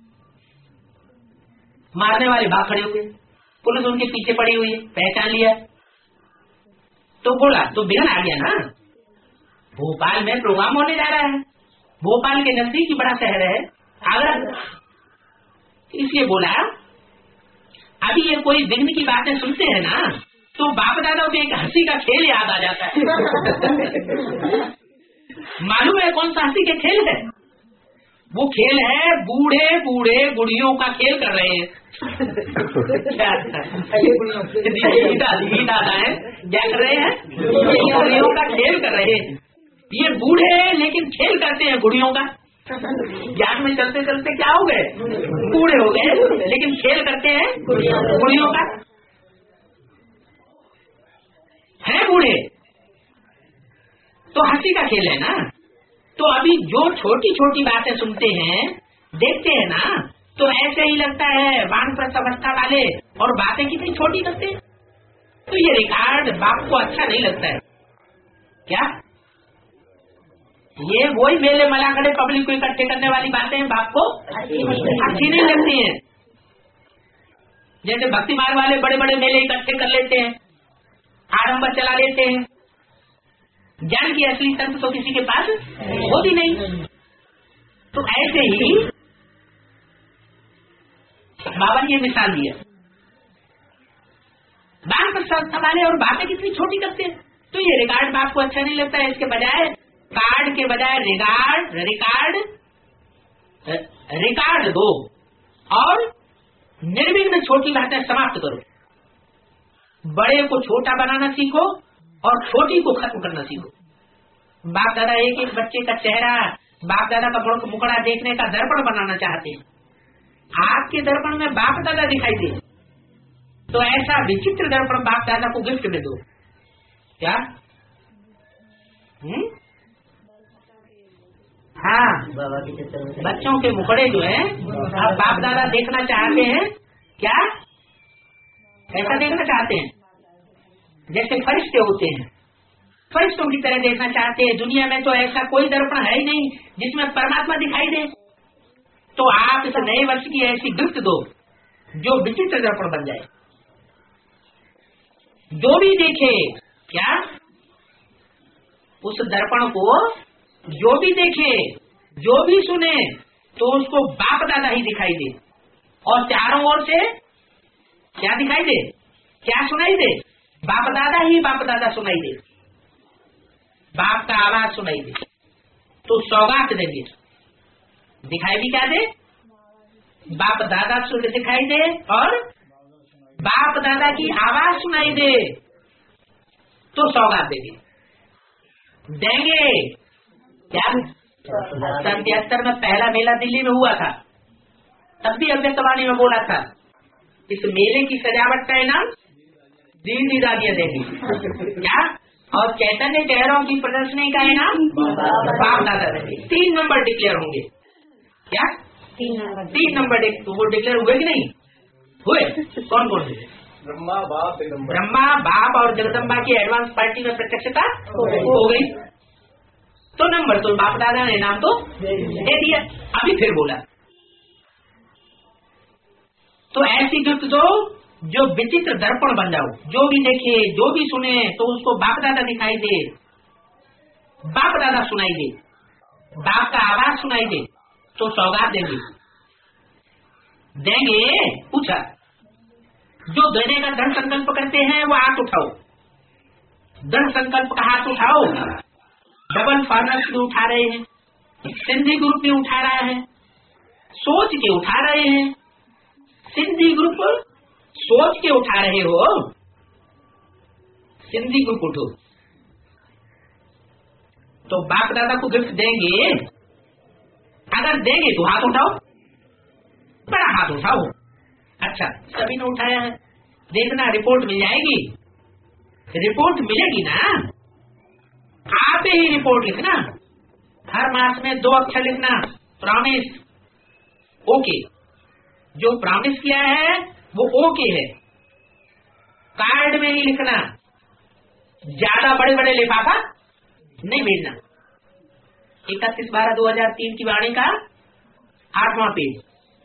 मारने वाले भाग खड़े हो गए, पुलिस उनके पीछे पड़ी हुई है, पहचान लिया तो बोला तो बिगन आ गया ना। भोपाल में प्रोग्राम होने जा रहा है, भोपाल के नजदीक ही बड़ा शहर है आगरा, इसलिए बोला अभी ये कोई विघ्न की बातें सुनते हैं ना तो बाप दादा को एक हंसी का खेल याद आ जाता है। मालूम है कौन सा हंसी के खेल है? वो खेल है बूढ़े बूढ़े बुढ़ियों का खेल कर रहे हैं। दादा है क्या कर रहे हैं? बुढ़ियों का खेल कर रहे हैं। ये बूढ़े लेकिन खेल करते हैं बुढ़ियों का। ज्ञान में चलते चलते क्या हो गए? बूढ़े हो गए, लेकिन खेल करते हैं बुढ़ियों का। है बूढ़े तो हंसी का खेल है ना। तो अभी जो छोटी छोटी बातें सुनते हैं देखते हैं ना, तो ऐसे ही लगता है वानप्रस्थ अवस्था वाले और बातें कितनी छोटी करते हैं। तो ये रिकॉर्ड बाप को अच्छा नहीं लगता है। क्या ये वही मेले मला खड़े पब्लिक को इकट्ठे करने वाली बातें बाप को अच्छी नहीं लगती हैं। जैसे भक्ति मार्ग वाले बड़े बड़े मेले इकट्ठे कर लेते हैं, आडंबर चला लेते हैं, ज्ञान की असली तंत्र तो किसी के पास होती नहीं। तो ऐसे ही बाबा ने ये मिसाल दिया, बाल प्रसाद वाले और बातें कितनी छोटी करते हैं। तो ये रिकॉर्ड बाप को अच्छा नहीं लगता है। इसके बजाय कार्ड के बजाय रिकॉर्ड दो और निर्विघ्न छोटी बातें समाप्त करो। बड़े को छोटा बनाना सीखो और छोटी को खत्म करना सीखो। बाप दादा एक एक बच्चे का चेहरा, बाप दादा का मुखड़ा देखने का दर्पण बनाना चाहते हैं। आपके दर्पण में बाप दादा दिखाई दे, तो ऐसा विचित्र दर्पण बाप दादा को गिफ्ट में दो। क्या हाँ, बच्चों के मुखड़े जो है आप बाप दादा देखना चाहते हैं। क्या ऐसा देखना चाहते हैं जैसे फरिश्ते होते हैं, फरिश्तों की तरह देखना चाहते हैं। दुनिया में तो ऐसा कोई दर्पण है ही नहीं जिसमें परमात्मा दिखाई दे। तो आप इस नए वर्ष की ऐसी गिफ्ट दो जो विचित्र दर्पण बन जाए। जो भी देखे, क्या उस दर्पण को जो भी देखे, जो भी सुने, तो उसको बाप दादा ही दिखाई दे। और चारों ओर से क्या दिखाई दे, क्या सुनाई दे? बाप दादा ही बाप दादा सुनाई दे, बाप का आवाज सुनाई दे। तो सौगात देंगे, दिखाई भी क्या दे? बाप दादा दिखाई दे और बाप दादा की आवाज सुनाई दे, तो सौगात देंगे। क्या सन 73 में पहला मेला दिल्ली में हुआ था, तब भी अव्यक्तवाणी में बोला था इस मेले की सजावट का इनाम दीदी दादियाँ देंगी क्या, और चैतन्य चेहरों की प्रदर्शनी का इनाम बाप दादा देंगे। 3 नंबर डिक्लेयर होंगे क्या, 3 नंबर वो डिक्लेयर हुए कि नहीं हुए? कौन कौन से? ब्रह्मा बाप और जगदम्बा की एडवांस पार्टी में प्रत्यक्षता हो गई, तो नंबर तो बाप दादा ने इनाम तो दे दिया। अभी फिर बोला तो ऐसी गिफ्ट दो जो विचित्र दर्पण बन जाओ, जो भी देखे जो भी सुने तो उसको बाप दादा दिखाई दे, बाप दादा सुनाई दे, बाप का आवाज सुनाई दे, तो सौगात देंगे। पूछा जो देने का दृढ़ संकल्प करते हैं वो हाथ उठाओ, दृढ़ संकल्प का हाथ उठाओ। डबल फार्नर्स में उठा रहे हैं, सिंधी ग्रुप में उठा रहा है, सोच के उठा रहे हैं, सिंधी ग्रुप सोच के उठा रहे हो, सिंधी ग्रुप उठो। तो बाप दादा को गिफ्ट देंगे, अगर देंगे तो हाथ उठाओ, बड़ा हाथ उठाओ। अच्छा सभी ने उठाया है, देखना रिपोर्ट मिल जाएगी, रिपोर्ट मिलेगी ना, आप ही रिपोर्ट लिखना, हर मास में 2 अक्षर लिखना, प्रॉमिस ओके। जो प्रॉमिस किया है वो ओके है, कार्ड में ही लिखना, ज्यादा बड़े बड़े लिफाफा नहीं भेजना। 31/12/2003 की वाणी का 8वां पेज,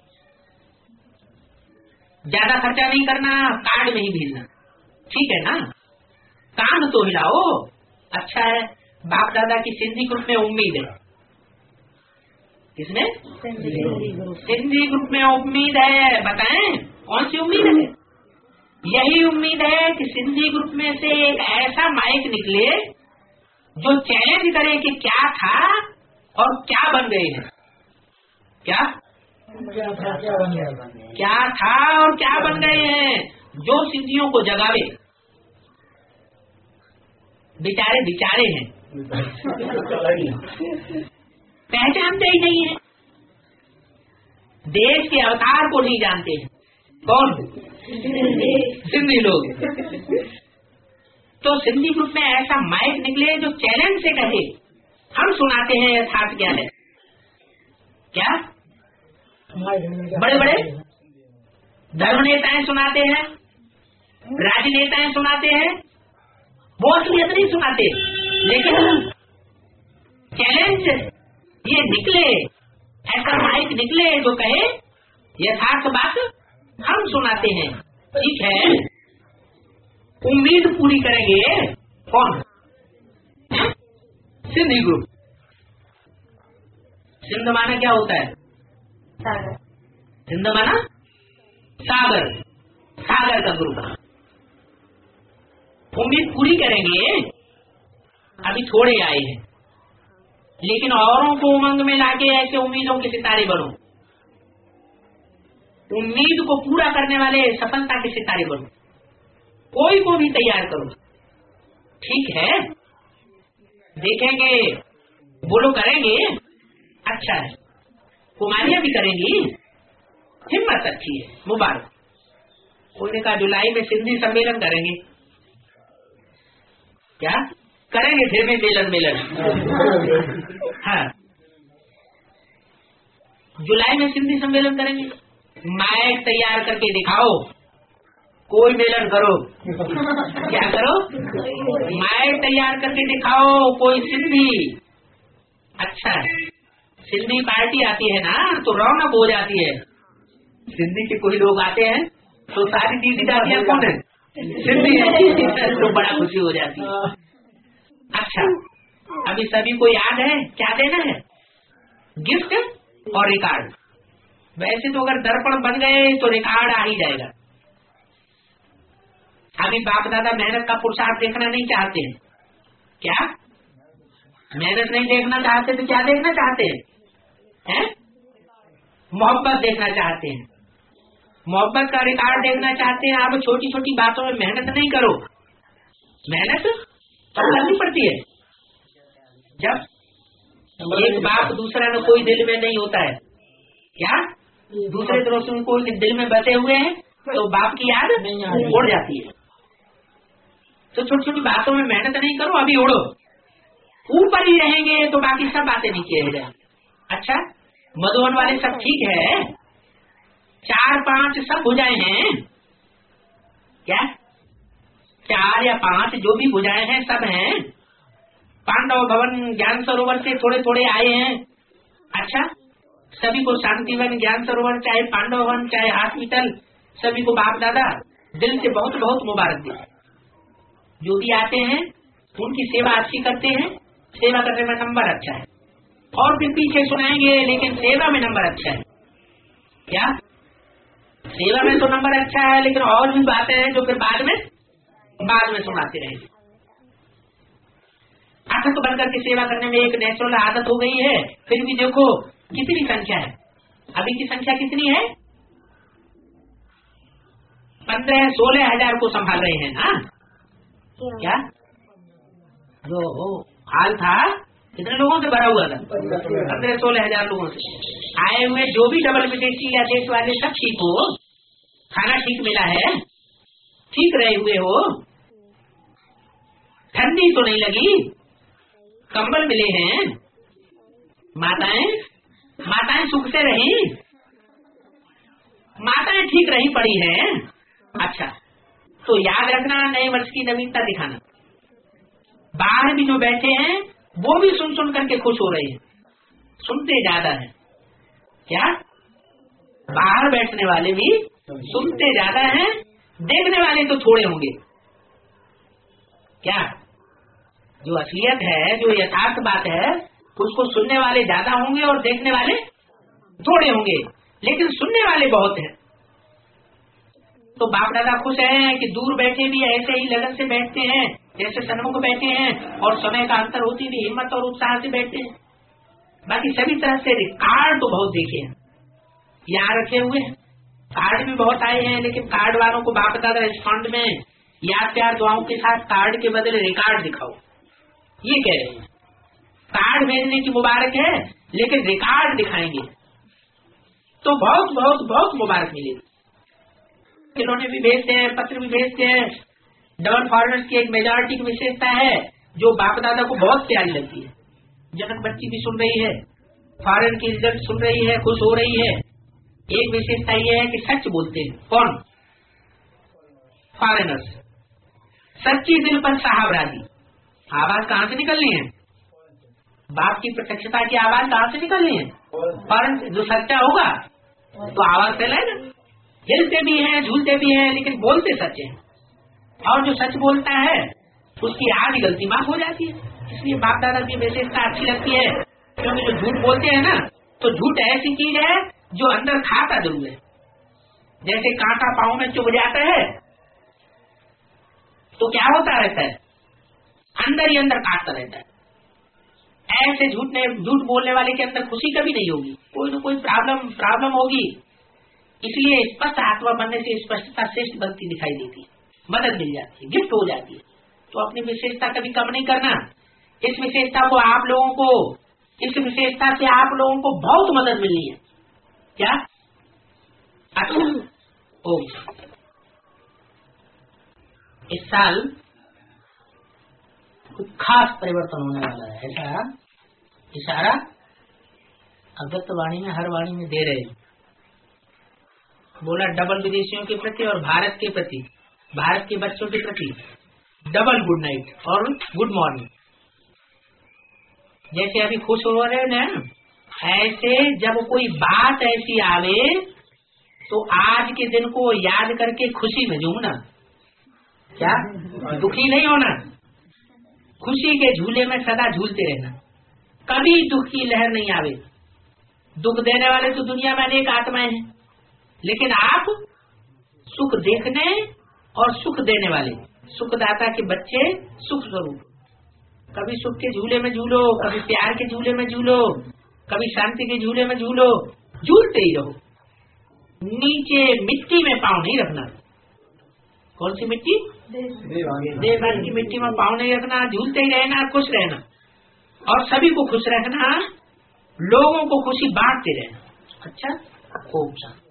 ज्यादा खर्चा नहीं करना, कार्ड में ही भेजना, ठीक है ना? कान तो हिलाओ। अच्छा है, बाप दादा की सिंधी ग्रुप में उम्मीद है, किसमें? सिंधी ग्रुप में उम्मीद है। बताएं कौन सी उम्मीद है? यही उम्मीद है कि सिंधी ग्रुप में से एक ऐसा माइक निकले जो चैलेंज करे कि क्या था और क्या बन गए हैं, क्या था और क्या बन गए हैं, जो सिंधियों को जगावे। बेचारे बेचारे हैं, पहचानते ही नहीं है, देश के अवतार को नहीं जानते हैं। कौन? सिंधी लोग। तो सिंधी ग्रुप में ऐसा माइक निकले जो चैलेंज से कहे हम सुनाते हैं यथार्थ क्या है, क्या बड़े बड़े धर्म नेताएं सुनाते हैं, राजनेताएं सुनाते हैं, वो असलियत नहीं सुनाते, लेकिन चैलेंज ये निकले, ऐसा माइक निकले जो कहे यथार्थ बात हम सुनाते हैं। ठीक है, उम्मीद पूरी करेंगे कौन? सिंधी ग्रुप। सिंध माना क्या होता है? सागर। सिंध माना सागर, सागर का ग्रुप। उम्मीद पूरी करेंगे, अभी थोड़े आए हैं, लेकिन औरों को उमंग में लाके ऐसे उम्मीदों के सितारे बनो, उम्मीद को पूरा करने वाले सफलता के सितारे बनो, कोई को भी तैयार करो। ठीक है, देखेंगे वो लोग करेंगे, अच्छा है, कुमारियां भी करेंगी, हिम्मत अच्छी है, मुबारक। उन्होंने कहा जुलाई में सिंधी सम्मेलन करेंगे, क्या करेंगे? फिर भी मिलन हाँ, जुलाई में सिंधी सम्मेलन करेंगे, माइक तैयार करके दिखाओ, कोई मेलन करो, क्या करो? माइक तैयार करके दिखाओ, कोई सिंधी। अच्छा है, सिंधी पार्टी आती है ना तो रौनक हो जाती है, सिंधी के कोई लोग आते हैं तो सारी दीदी दादियाँ कौन है? सिंधी है, तो बड़ा खुशी हो जाती है। अच्छा, अभी सभी को याद है क्या देना है? गिफ्ट और रिकॉर्ड। वैसे तो अगर दर्पण बन गए तो रिकॉर्ड आ ही जाएगा। अभी बाप दादा मेहनत का पुरुषार्थ देखना नहीं चाहते हैं, क्या मेहनत नहीं देखना चाहते तो क्या देखना चाहते हैं? मोहब्बत देखना चाहते हैं, मोहब्बत का रिकॉर्ड देखना चाहते हैं। अब छोटी छोटी बातों में मेहनत नहीं करो, मेहनत तब करनी पड़ती है जब एक बाप दूसरा न कोई दिल में नहीं होता है। क्या दूसरे तरफ से कोई दिल में बसे हुए हैं तो बाप की याद उड़ जाती है। तो छोटी छोटी बातों में मेहनत नहीं करो, अभी उड़ो। ऊपर ही रहेंगे तो बाकी सब बातें नहीं किए जाए। अच्छा मधुबन वाले सब ठीक है, 4-5 सब भुजाएं हैं क्या? 4 या 5 जो भी भुजाएं हैं सब हैं। पांडव भवन ज्ञान सरोवर से थोड़े थोड़े आए हैं। अच्छा सभी को शांतिवन ज्ञान सरोवर चाहे पांडव वन चाहे हॉस्पिटल सभी को बाप दादा दिल से बहुत बहुत मुबारक दे। जो भी आते हैं उनकी सेवा अच्छी करते हैं, सेवा करने में नंबर अच्छा है। और फिर पीछे सुनाएंगे लेकिन सेवा में नंबर अच्छा है। क्या सेवा में तो नंबर अच्छा है लेकिन और भी बातें हैं जो फिर बाद में सुनाते रहेंगे। आसक्त बनकर के सेवा करने में एक नेचुरल आदत हो गई है। फिर भी देखो कितनी संख्या है, अभी की संख्या कितनी है? 15-16 हजार को संभाल रहे हैं ना। क्या जो हाल था कितने लोगों से भरा हुआ था? 15-16 हजार लोगों से आए हुए। जो भी डबल विदेशी या देश वाले सब ठीक हो, खाना ठीक मिला है, ठीक रहे हुए हो, ठंडी तो नहीं लगी, कंबल मिले हैं, माताएं सुख से रही, माताएं ठीक रही पड़ी हैं। अच्छा तो याद रखना, नए वर्ष की नवीनता दिखाना। बाहर भी जो बैठे हैं वो भी सुन सुन करके खुश हो रहे हैं, सुनते ज्यादा है। क्या बाहर बैठने वाले भी सुनते ज्यादा हैं, देखने वाले तो थोड़े होंगे। क्या जो असलियत है, जो यथार्थ बात है, उसको सुनने वाले ज्यादा होंगे और देखने वाले थोड़े होंगे, लेकिन सुनने वाले बहुत हैं। तो बाप दादा खुश हैं कि दूर बैठे भी ऐसे ही लगन से बैठते हैं जैसे सन्मुख बैठे हैं, और समय का अंतर होती भी हिम्मत और उत्साह से बैठते हैं। बाकी सभी तरह से कार्ड तो बहुत देखे हैं, यहाँ रखे हुए हैं, कार्ड भी बहुत आए हैं, लेकिन कार्ड वालों को बाप दादा इस फंड में याद प्यार दुआओं के साथ कार्ड के बदले रिकॉर्ड दिखाओ, ये कह रहे हैं। कार्ड भेजने की मुबारक है लेकिन रिकॉर्ड दिखाएंगे तो बहुत बहुत बहुत मुबारक मिलेगी। खिलौने भी भेजते हैं, पत्र भी भेजते हैं। डबल फॉरेनर्स की एक मेजॉरिटी की विशेषता है जो बाप दादा को बहुत प्यारी लगती है। जनक बच्ची भी सुन रही है, फॉरेन की रिजल्ट सुन रही है, खुश हो रही है। एक विशेषता ये है कि सच बोलते हैं। कौन? फॉरेनर्स। सच्ची दिल पर साहब राजी। आवाज कहाँ से निकलनी है? बाप की प्रत्यक्षता की आवाज कहाँ से निकलनी है? फॉरेन जो सच्चा होगा तो आवाज फैलाएगा। हिलते भी हैं, झूलते भी हैं, लेकिन बोलते सच हैं। और जो सच बोलता है उसकी आधी गलती माफ हो जाती है। इसलिए बाप दादा की विशेषता अच्छी लगती है, क्योंकि जो झूठ बोलते हैं ना, तो झूठ ऐसी चीज है जो अंदर खाता जरूर है। जैसे कांटा पाँव में चुभ जाता है तो क्या होता रहता है? अंदर ही अंदर काटता रहता है। ऐसे झूठ बोलने वाले के अंदर खुशी कभी नहीं होगी, कोई न कोई प्रॉब्लम होगी। इसलिए स्पष्ट आत्मा बनने से स्पष्टता श्रेष्ठ बनती दिखाई देती है, मदद मिल जाती है, गिफ्ट हो जाती है। तो अपनी विशेषता कभी कम नहीं करना। इस विशेषता से आप लोगों को बहुत मदद मिलनी है। क्या? अच्छा इस साल कुछ खास परिवर्तन होने वाला है, ऐसा इशारा अव्यक्त वाणी में हर वाणी में दे रहे हैं। बोला डबल विदेशियों के प्रति और भारत के प्रति, भारत के बच्चों के प्रति डबल गुड नाइट और गुड मॉर्निंग। जैसे अभी खुश हो रहे हैं ना, ऐसे जब कोई बात ऐसी आवे तो आज के दिन को याद करके खुशी में झूमना। क्या? दुखी नहीं होना, खुशी के झूले में सदा झूलते रहना। कभी दुख की लहर नहीं आवे। दुख देने वाले तो दुनिया में अनेक आत्माएं हैं, लेकिन आप सुख देखने और सुख देने वाले सुखदाता के बच्चे सुख स्वरूप। कभी सुख के झूले में झूलो, कभी प्यार के झूले में झूलो, कभी शांति के झूले में झूलो, झूलते ही रहो। नीचे मिट्टी में पाँव नहीं रखना। कौन सी मिट्टी? देवान की मिट्टी में पाँव नहीं रखना, झूलते ही रहना, खुश रहना। और सभी को खुश रखना, लोगों को खुशी बांटते रहना। अच्छा, खूब सा